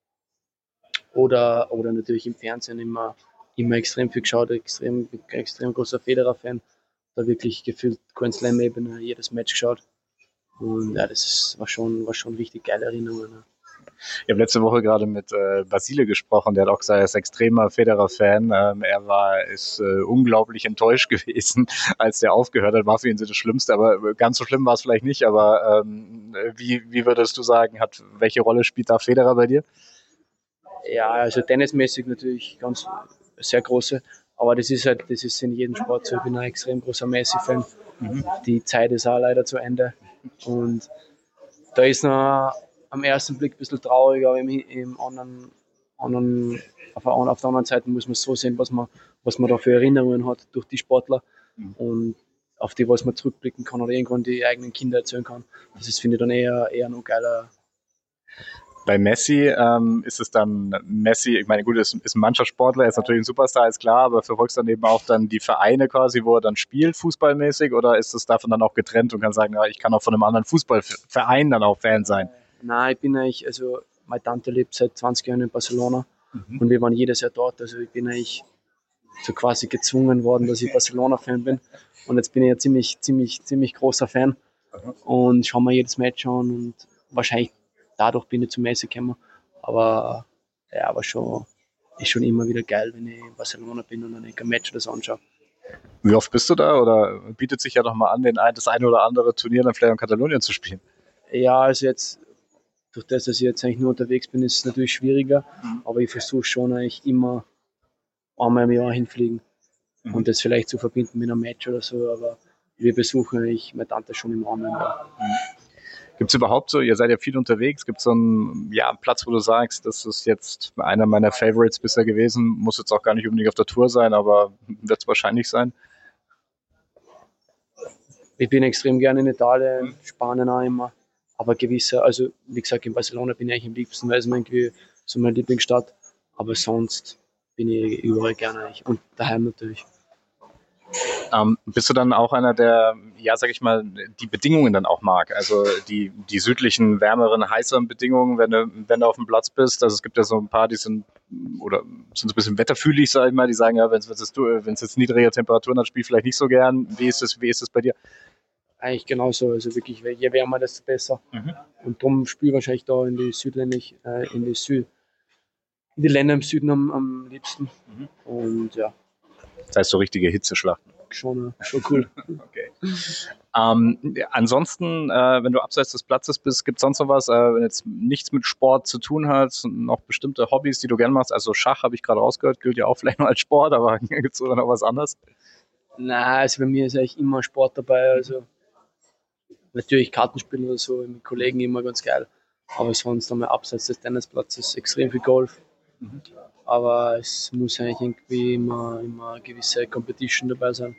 L: Oder natürlich im Fernsehen immer extrem viel geschaut, extrem großer Federer-Fan. Da wirklich gefühlt Grand Slam-Ebene jedes Match geschaut. Und ja, war schon richtig geile Erinnerungen. Ja.
M: Ich habe letzte Woche gerade mit Basile gesprochen, der hat auch gesagt, er ist extremer Federer-Fan. Er ist unglaublich enttäuscht gewesen, als der aufgehört hat. War für ihn so das Schlimmste, aber ganz so schlimm war es vielleicht nicht. Aber wie würdest du sagen, welche Rolle spielt da Federer bei dir?
L: Ja, also tennismäßig natürlich sehr große. Aber das ist in jedem Sport so. Ich bin ein extrem großer Messi-Fan. Die Zeit ist auch leider zu Ende. Und da ist noch am ersten Blick ein bisschen traurig, aber auf der anderen Seite muss man so sehen, was man da für Erinnerungen hat durch die Sportler und auf die, was man zurückblicken kann oder irgendwann die eigenen Kinder erzählen kann. Das ist, finde ich, dann eher noch geiler.
M: Bei Messi ist es dann ich meine, gut, ist ein Mannschaftssportler, er ist natürlich ein Superstar, ist klar, aber verfolgst du dann eben auch dann die Vereine quasi, wo er dann spielt, fußballmäßig, oder ist es davon dann auch getrennt und kann sagen, ja, ich kann auch von einem anderen Fußballverein dann auch Fan sein?
L: Nein, ich bin eigentlich, also meine Tante lebt seit 20 Jahren in Barcelona und wir waren jedes Jahr dort, also ich bin eigentlich so quasi gezwungen worden, dass ich Barcelona-Fan bin und jetzt bin ich ein ziemlich großer Fan und schaue mir jedes Match an und wahrscheinlich dadurch bin ich zu Messi gekommen, aber ja, ist schon immer wieder geil, wenn ich in Barcelona bin und dann ein Match das anschaue.
M: Wie oft bist du da oder bietet sich ja doch mal an, das eine oder andere Turnier dann vielleicht in Katalonien zu spielen?
L: Ja, also jetzt, durch das, dass ich jetzt eigentlich nur unterwegs bin, ist es natürlich schwieriger, aber ich versuche schon eigentlich immer einmal im Jahr hinfliegen und das vielleicht zu verbinden mit einem Match oder so, aber wir besuchen eigentlich meine Tante schon immer einmal im Jahr.
M: Gibt es überhaupt so, ihr seid ja viel unterwegs, gibt es so einen Platz, wo du sagst, das ist jetzt einer meiner Favorites bisher gewesen, muss jetzt auch gar nicht unbedingt auf der Tour sein, aber wird es wahrscheinlich sein?
L: Ich bin extrem gerne in Italien, Spanien auch immer. Aber gewisse, also wie gesagt, in Barcelona bin ich eigentlich am liebsten, weil es irgendwie so meine Lieblingsstadt. Aber sonst bin ich überall gerne eigentlich. Und daheim natürlich.
M: Bist du dann auch einer, der, ja, sag ich mal, die Bedingungen dann auch mag? Also die südlichen, wärmeren, heißeren Bedingungen, wenn du auf dem Platz bist. Also es gibt ja so ein paar, die sind so ein bisschen wetterfühlig, sag ich mal, die sagen, ja, wenn es jetzt niedrige Temperaturen hat, spiel ich vielleicht nicht so gern. Wie ist es bei dir?
L: Eigentlich genauso. Also wirklich, je wärmer, desto besser. Und darum spiele ich wahrscheinlich da in die Länder im Süden am liebsten. Und ja.
M: Das heißt so richtige Hitzeschlachten.
L: Schon cool.
M: Okay. Ansonsten, wenn du abseits des Platzes bist, gibt es sonst noch was, wenn jetzt nichts mit Sport zu tun hat, noch bestimmte Hobbys, die du gerne machst? Also Schach habe ich gerade rausgehört, gilt ja auch vielleicht noch als Sport, aber gibt es noch was anderes?
L: Nein, also bei mir ist eigentlich immer Sport dabei. Also natürlich Kartenspielen oder so mit Kollegen immer ganz geil. Aber sonst einmal abseits des Tennisplatzes extrem viel Golf. Aber es muss eigentlich irgendwie immer eine gewisse Competition dabei sein.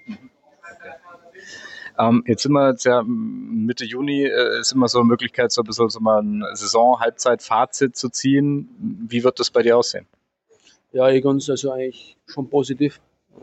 M: Jetzt sind wir ja Mitte Juni, ist immer so eine Möglichkeit, so ein bisschen so mal ein Saison-Halbzeit-Fazit zu ziehen. Wie wird das bei dir aussehen?
L: Ja, also eigentlich schon positiv.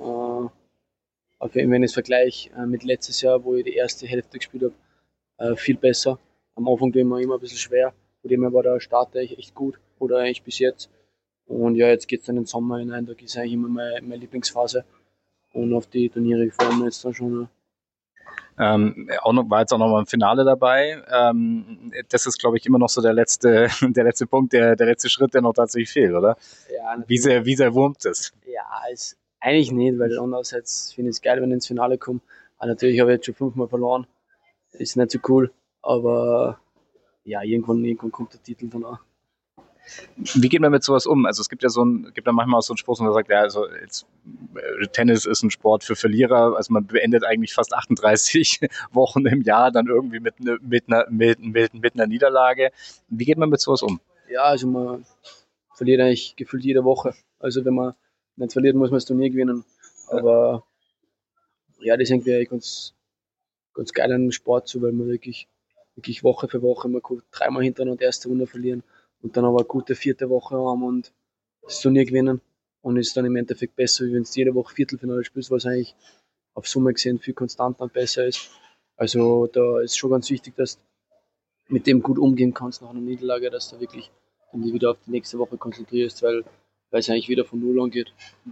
L: Wenn ich es vergleiche mit letztes Jahr, wo ich die erste Hälfte gespielt habe, viel besser. Am Anfang war immer ein bisschen schwer. Von dem her war der Start eigentlich echt gut, oder eigentlich bis jetzt. Und ja, jetzt geht es dann in den Sommer hinein, da ist eigentlich immer meine Lieblingsphase. Und auf die Turniere freuen wir jetzt dann schon.
M: War jetzt auch noch mal ein Finale dabei. Das ist, glaube ich, immer noch so der letzte Punkt, der letzte Schritt, der noch tatsächlich fehlt, oder?
L: Ja,
M: wie sehr wurmt es?
L: Ja, eigentlich nicht, weil andererseits finde ich es geil, wenn ich ins Finale komme. Aber natürlich habe ich jetzt schon 5-mal verloren. Ist nicht so cool, aber ja, irgendwann kommt der Titel dann auch.
M: Wie geht man mit sowas um? Also es gibt ja manchmal auch so einen Spruch, wo man sagt, ja, also Tennis ist ein Sport für Verlierer. Also man beendet eigentlich fast 38 Wochen im Jahr dann irgendwie mit einer Niederlage. Wie geht man mit sowas um?
L: Ja, also man verliert eigentlich gefühlt jede Woche. Also wenn man nicht verliert, muss man das Turnier gewinnen. Aber ja, das ist irgendwie ganz geil an dem Sport so, weil man wirklich Woche für Woche, man kann 3-mal hintereinander die erste Runde verlieren. Und dann aber eine gute 4. Woche haben und das Turnier gewinnen. Und ist dann im Endeffekt besser, wie wenn du jede Woche Viertelfinale spielst, was eigentlich auf Summe gesehen viel konstanter und besser ist. Also da ist schon ganz wichtig, dass du mit dem gut umgehen kannst nach einer Niederlage, dass du wirklich dann wieder auf die nächste Woche konzentrierst, weil es eigentlich wieder von Null angeht.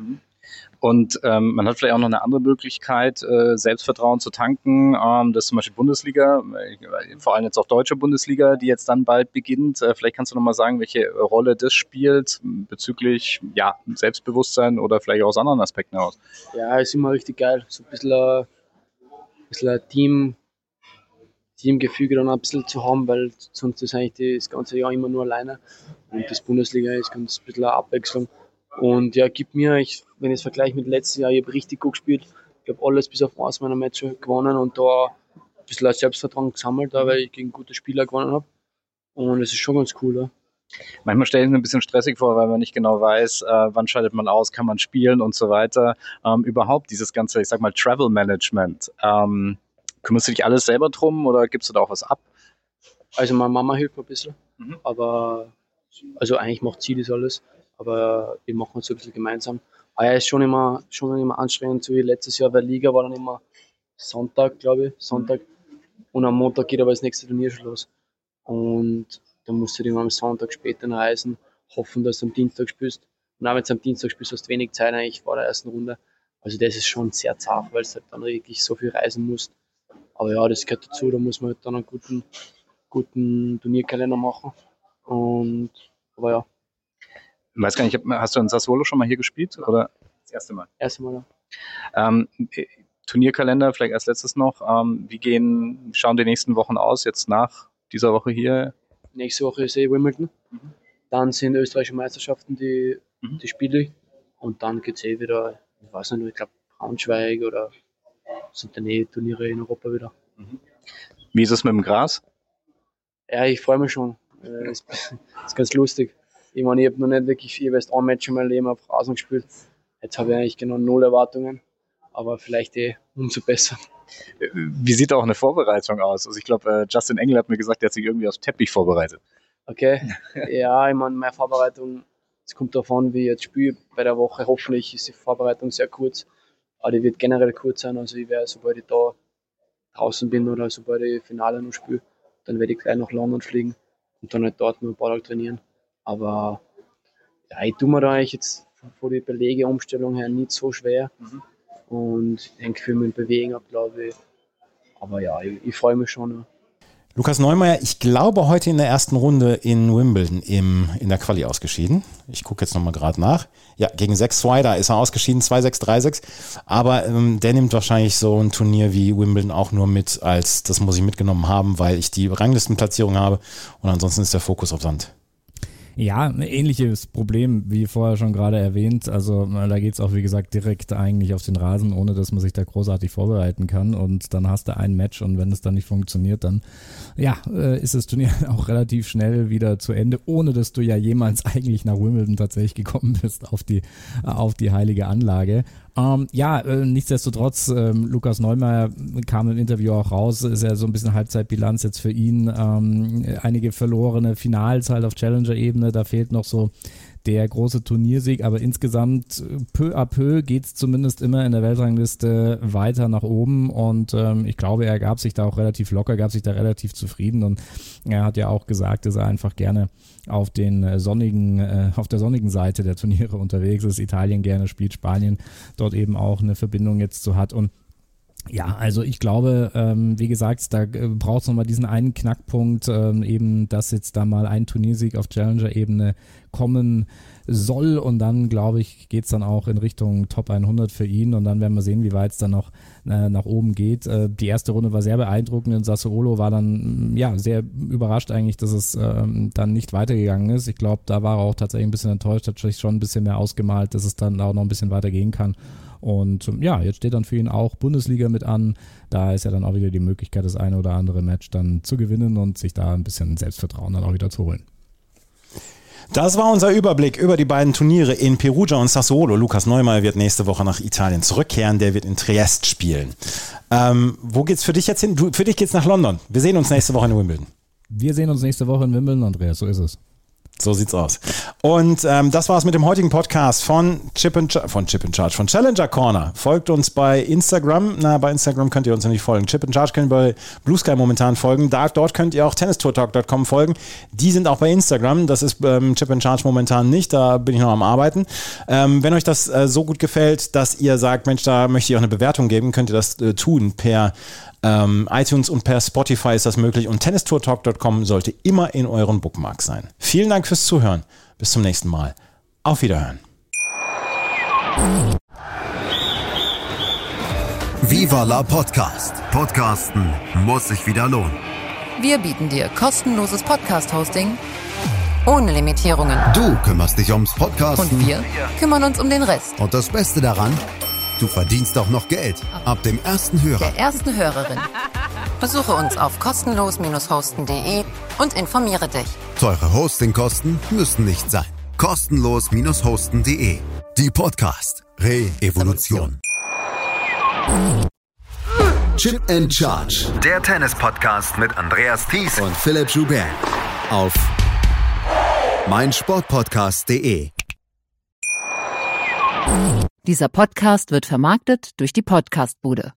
M: Und man hat vielleicht auch noch eine andere Möglichkeit, Selbstvertrauen zu tanken. Das ist zum Beispiel Bundesliga, vor allem jetzt auch deutsche Bundesliga, die jetzt dann bald beginnt. Vielleicht kannst du noch mal sagen, welche Rolle das spielt bezüglich Selbstbewusstsein oder vielleicht auch aus anderen Aspekten heraus.
L: Ja, ist immer richtig geil. So ein bisschen ein Teamgefüge dann ein bisschen zu haben, weil sonst ist eigentlich das ganze Jahr immer nur alleine. Und das Bundesliga ist ganz ein bisschen eine Abwechslung. Und ja, gibt mir, wenn ich es vergleiche mit letztes Jahr, ich habe richtig gut gespielt. Ich habe alles bis auf eins meiner Matches gewonnen und da ein bisschen Selbstvertrauen gesammelt, weil ich gegen gute Spieler gewonnen habe. Und es ist schon ganz cool. Ja.
M: Manchmal stelle ich mir ein bisschen stressig vor, weil man nicht genau weiß, wann schaltet man aus, kann man spielen und so weiter. Überhaupt dieses ganze, ich sag mal, Travel Management. Kümmerst du dich alles selber drum oder gibst du da auch was ab?
L: Also meine Mama hilft mir ein bisschen, aber also eigentlich macht sie das alles. Aber wir machen uns so ein bisschen gemeinsam. Aber es ist schon immer anstrengend, so wie letztes Jahr, weil Liga war dann immer Sonntag, glaube ich, und am Montag geht aber das nächste Turnier schon los. Und dann musst du immer am Sonntag später reisen, hoffen, dass du am Dienstag spielst. Und auch wenn du am Dienstag spielst, hast du wenig Zeit eigentlich vor der ersten Runde. Also das ist schon sehr zart, weil du halt dann wirklich so viel reisen musst. Aber ja, das gehört dazu, da muss man halt dann einen guten Turnierkalender machen. Aber ja.
M: Ich weiß gar nicht, hast du in Sassuolo schon mal hier gespielt? Oder das erste Mal?
L: Erste Mal, ja.
M: Turnierkalender, vielleicht als letztes noch. Wie schauen die nächsten Wochen aus, jetzt nach dieser Woche hier?
L: Nächste Woche ist Wimbledon. Dann sind österreichische Meisterschaften die Spiele. Und dann geht es wieder, ich weiß nicht, ich glaube Braunschweig oder sind dann Turniere in Europa wieder.
M: Wie ist es mit dem Gras?
L: Ja, ich freue mich schon. Das ist ganz lustig. Ich meine, ich habe noch nicht wirklich viel, erst ein Match in meinem Leben auf Rasen gespielt. Jetzt habe ich eigentlich genau 0 Erwartungen, aber vielleicht umso besser.
M: Wie sieht auch eine Vorbereitung aus? Also ich glaube, Justin Engel hat mir gesagt, der hat sich irgendwie aufs Teppich vorbereitet.
L: Okay, ja, ich meine, meine Vorbereitung, es kommt darauf an, wie ich jetzt spiele bei der Woche. Hoffentlich ist die Vorbereitung sehr kurz, aber die wird generell kurz sein. Also ich werde, sobald ich da draußen bin oder sobald ich Finale noch spiele, dann werde ich gleich nach London fliegen und dann halt dort nur ein paar Tage trainieren. Aber ja, ich tue mir da eigentlich jetzt von der Belegeumstellung her nicht so schwer und hängt viel mit dem Bewegen ab, glaube ich. Aber ja, ich freue mich schon.
B: Lukas Neumeier, ich glaube, heute in der ersten Runde in Wimbledon in der Quali ausgeschieden. Ich gucke jetzt nochmal gerade nach. Ja, gegen 6-2, da ist er ausgeschieden, 2-6, 3-6. Aber der nimmt wahrscheinlich so ein Turnier wie Wimbledon auch nur mit, als das muss ich mitgenommen haben, weil ich die Ranglistenplatzierung habe und ansonsten ist der Fokus auf Sand.
C: Ja, ein ähnliches Problem, wie vorher schon gerade erwähnt. Also da geht's auch, wie gesagt, direkt eigentlich auf den Rasen, ohne dass man sich da großartig vorbereiten kann. Und dann hast du ein Match und wenn es dann nicht funktioniert, dann ist das Turnier auch relativ schnell wieder zu Ende, ohne dass du ja jemals eigentlich nach Wimbledon tatsächlich gekommen bist auf die heilige Anlage. Nichtsdestotrotz, Lukas Neumeier kam im Interview auch raus, ist ja so ein bisschen Halbzeitbilanz jetzt für ihn, einige verlorene Finals halt auf Challenger-Ebene, da fehlt noch so der große Turniersieg, aber insgesamt peu à peu geht's zumindest immer in der Weltrangliste weiter nach oben und ich glaube, er gab sich da auch relativ locker, gab sich da relativ zufrieden und er hat ja auch gesagt, dass er einfach gerne auf der sonnigen Seite der Turniere unterwegs ist, Italien gerne spielt, Spanien dort eben auch eine Verbindung jetzt so hat und ja, also ich glaube, wie gesagt, da braucht es nochmal diesen einen Knackpunkt, eben, dass jetzt da mal ein Turniersieg auf Challenger-Ebene kommen soll und dann, glaube ich, geht's dann auch in Richtung Top 100 für ihn und dann werden wir sehen, wie weit es dann noch nach oben geht. Die erste Runde war sehr beeindruckend in Sassuolo, war dann sehr überrascht eigentlich, dass es dann nicht weitergegangen ist. Ich glaube, da war er auch tatsächlich ein bisschen enttäuscht, hat sich schon ein bisschen mehr ausgemalt, dass es dann auch noch ein bisschen weitergehen kann. Und jetzt steht dann für ihn auch Bundesliga mit an. Da ist ja dann auch wieder die Möglichkeit, das eine oder andere Match dann zu gewinnen und sich da ein bisschen Selbstvertrauen dann auch wieder zu holen.
B: Das war unser Überblick über die beiden Turniere in Perugia und Sassuolo. Lukas Neumeier wird nächste Woche nach Italien zurückkehren. Der wird in Triest spielen. Wo geht's für dich jetzt hin? Für dich geht's nach London. Wir sehen uns nächste Woche in Wimbledon.
C: Wir sehen uns nächste Woche in Wimbledon, Andreas. So ist es.
B: So sieht's aus. Und das war's mit dem heutigen Podcast von Challenger Corner. Folgt uns bei Instagram. Bei Instagram könnt ihr uns noch nicht folgen. Chip and Charge könnt ihr bei Blue Sky momentan folgen. Dort könnt ihr auch tennistourtalk.com folgen. Die sind auch bei Instagram. Das ist Chip and Charge momentan nicht. Da bin ich noch am Arbeiten. Wenn euch das so gut gefällt, dass ihr sagt, Mensch, da möchte ich auch eine Bewertung geben, könnt ihr das tun per iTunes und per Spotify ist das möglich und tennistourtalk.com sollte immer in euren Bookmarks sein. Vielen Dank fürs Zuhören. Bis zum nächsten Mal. Auf Wiederhören.
A: Viva la Podcast. Podcasten muss sich wieder lohnen.
N: Wir bieten dir kostenloses Podcast-Hosting ohne Limitierungen.
A: Du kümmerst dich ums Podcasten.
N: Und wir kümmern uns um den Rest.
A: Und das Beste daran? Du verdienst auch noch Geld. Ab dem ersten Hörer.
N: Der ersten Hörerin. Besuche uns auf kostenlos-hosten.de und informiere dich.
A: Teure Hostingkosten müssen nicht sein. Kostenlos-hosten.de. Die Podcast Re-Evolution. Chip and Charge. Der Tennis-Podcast mit Andreas Thies und Philipp Joubert. Auf meinsportpodcast.de.
N: Dieser Podcast wird vermarktet durch die Podcastbude.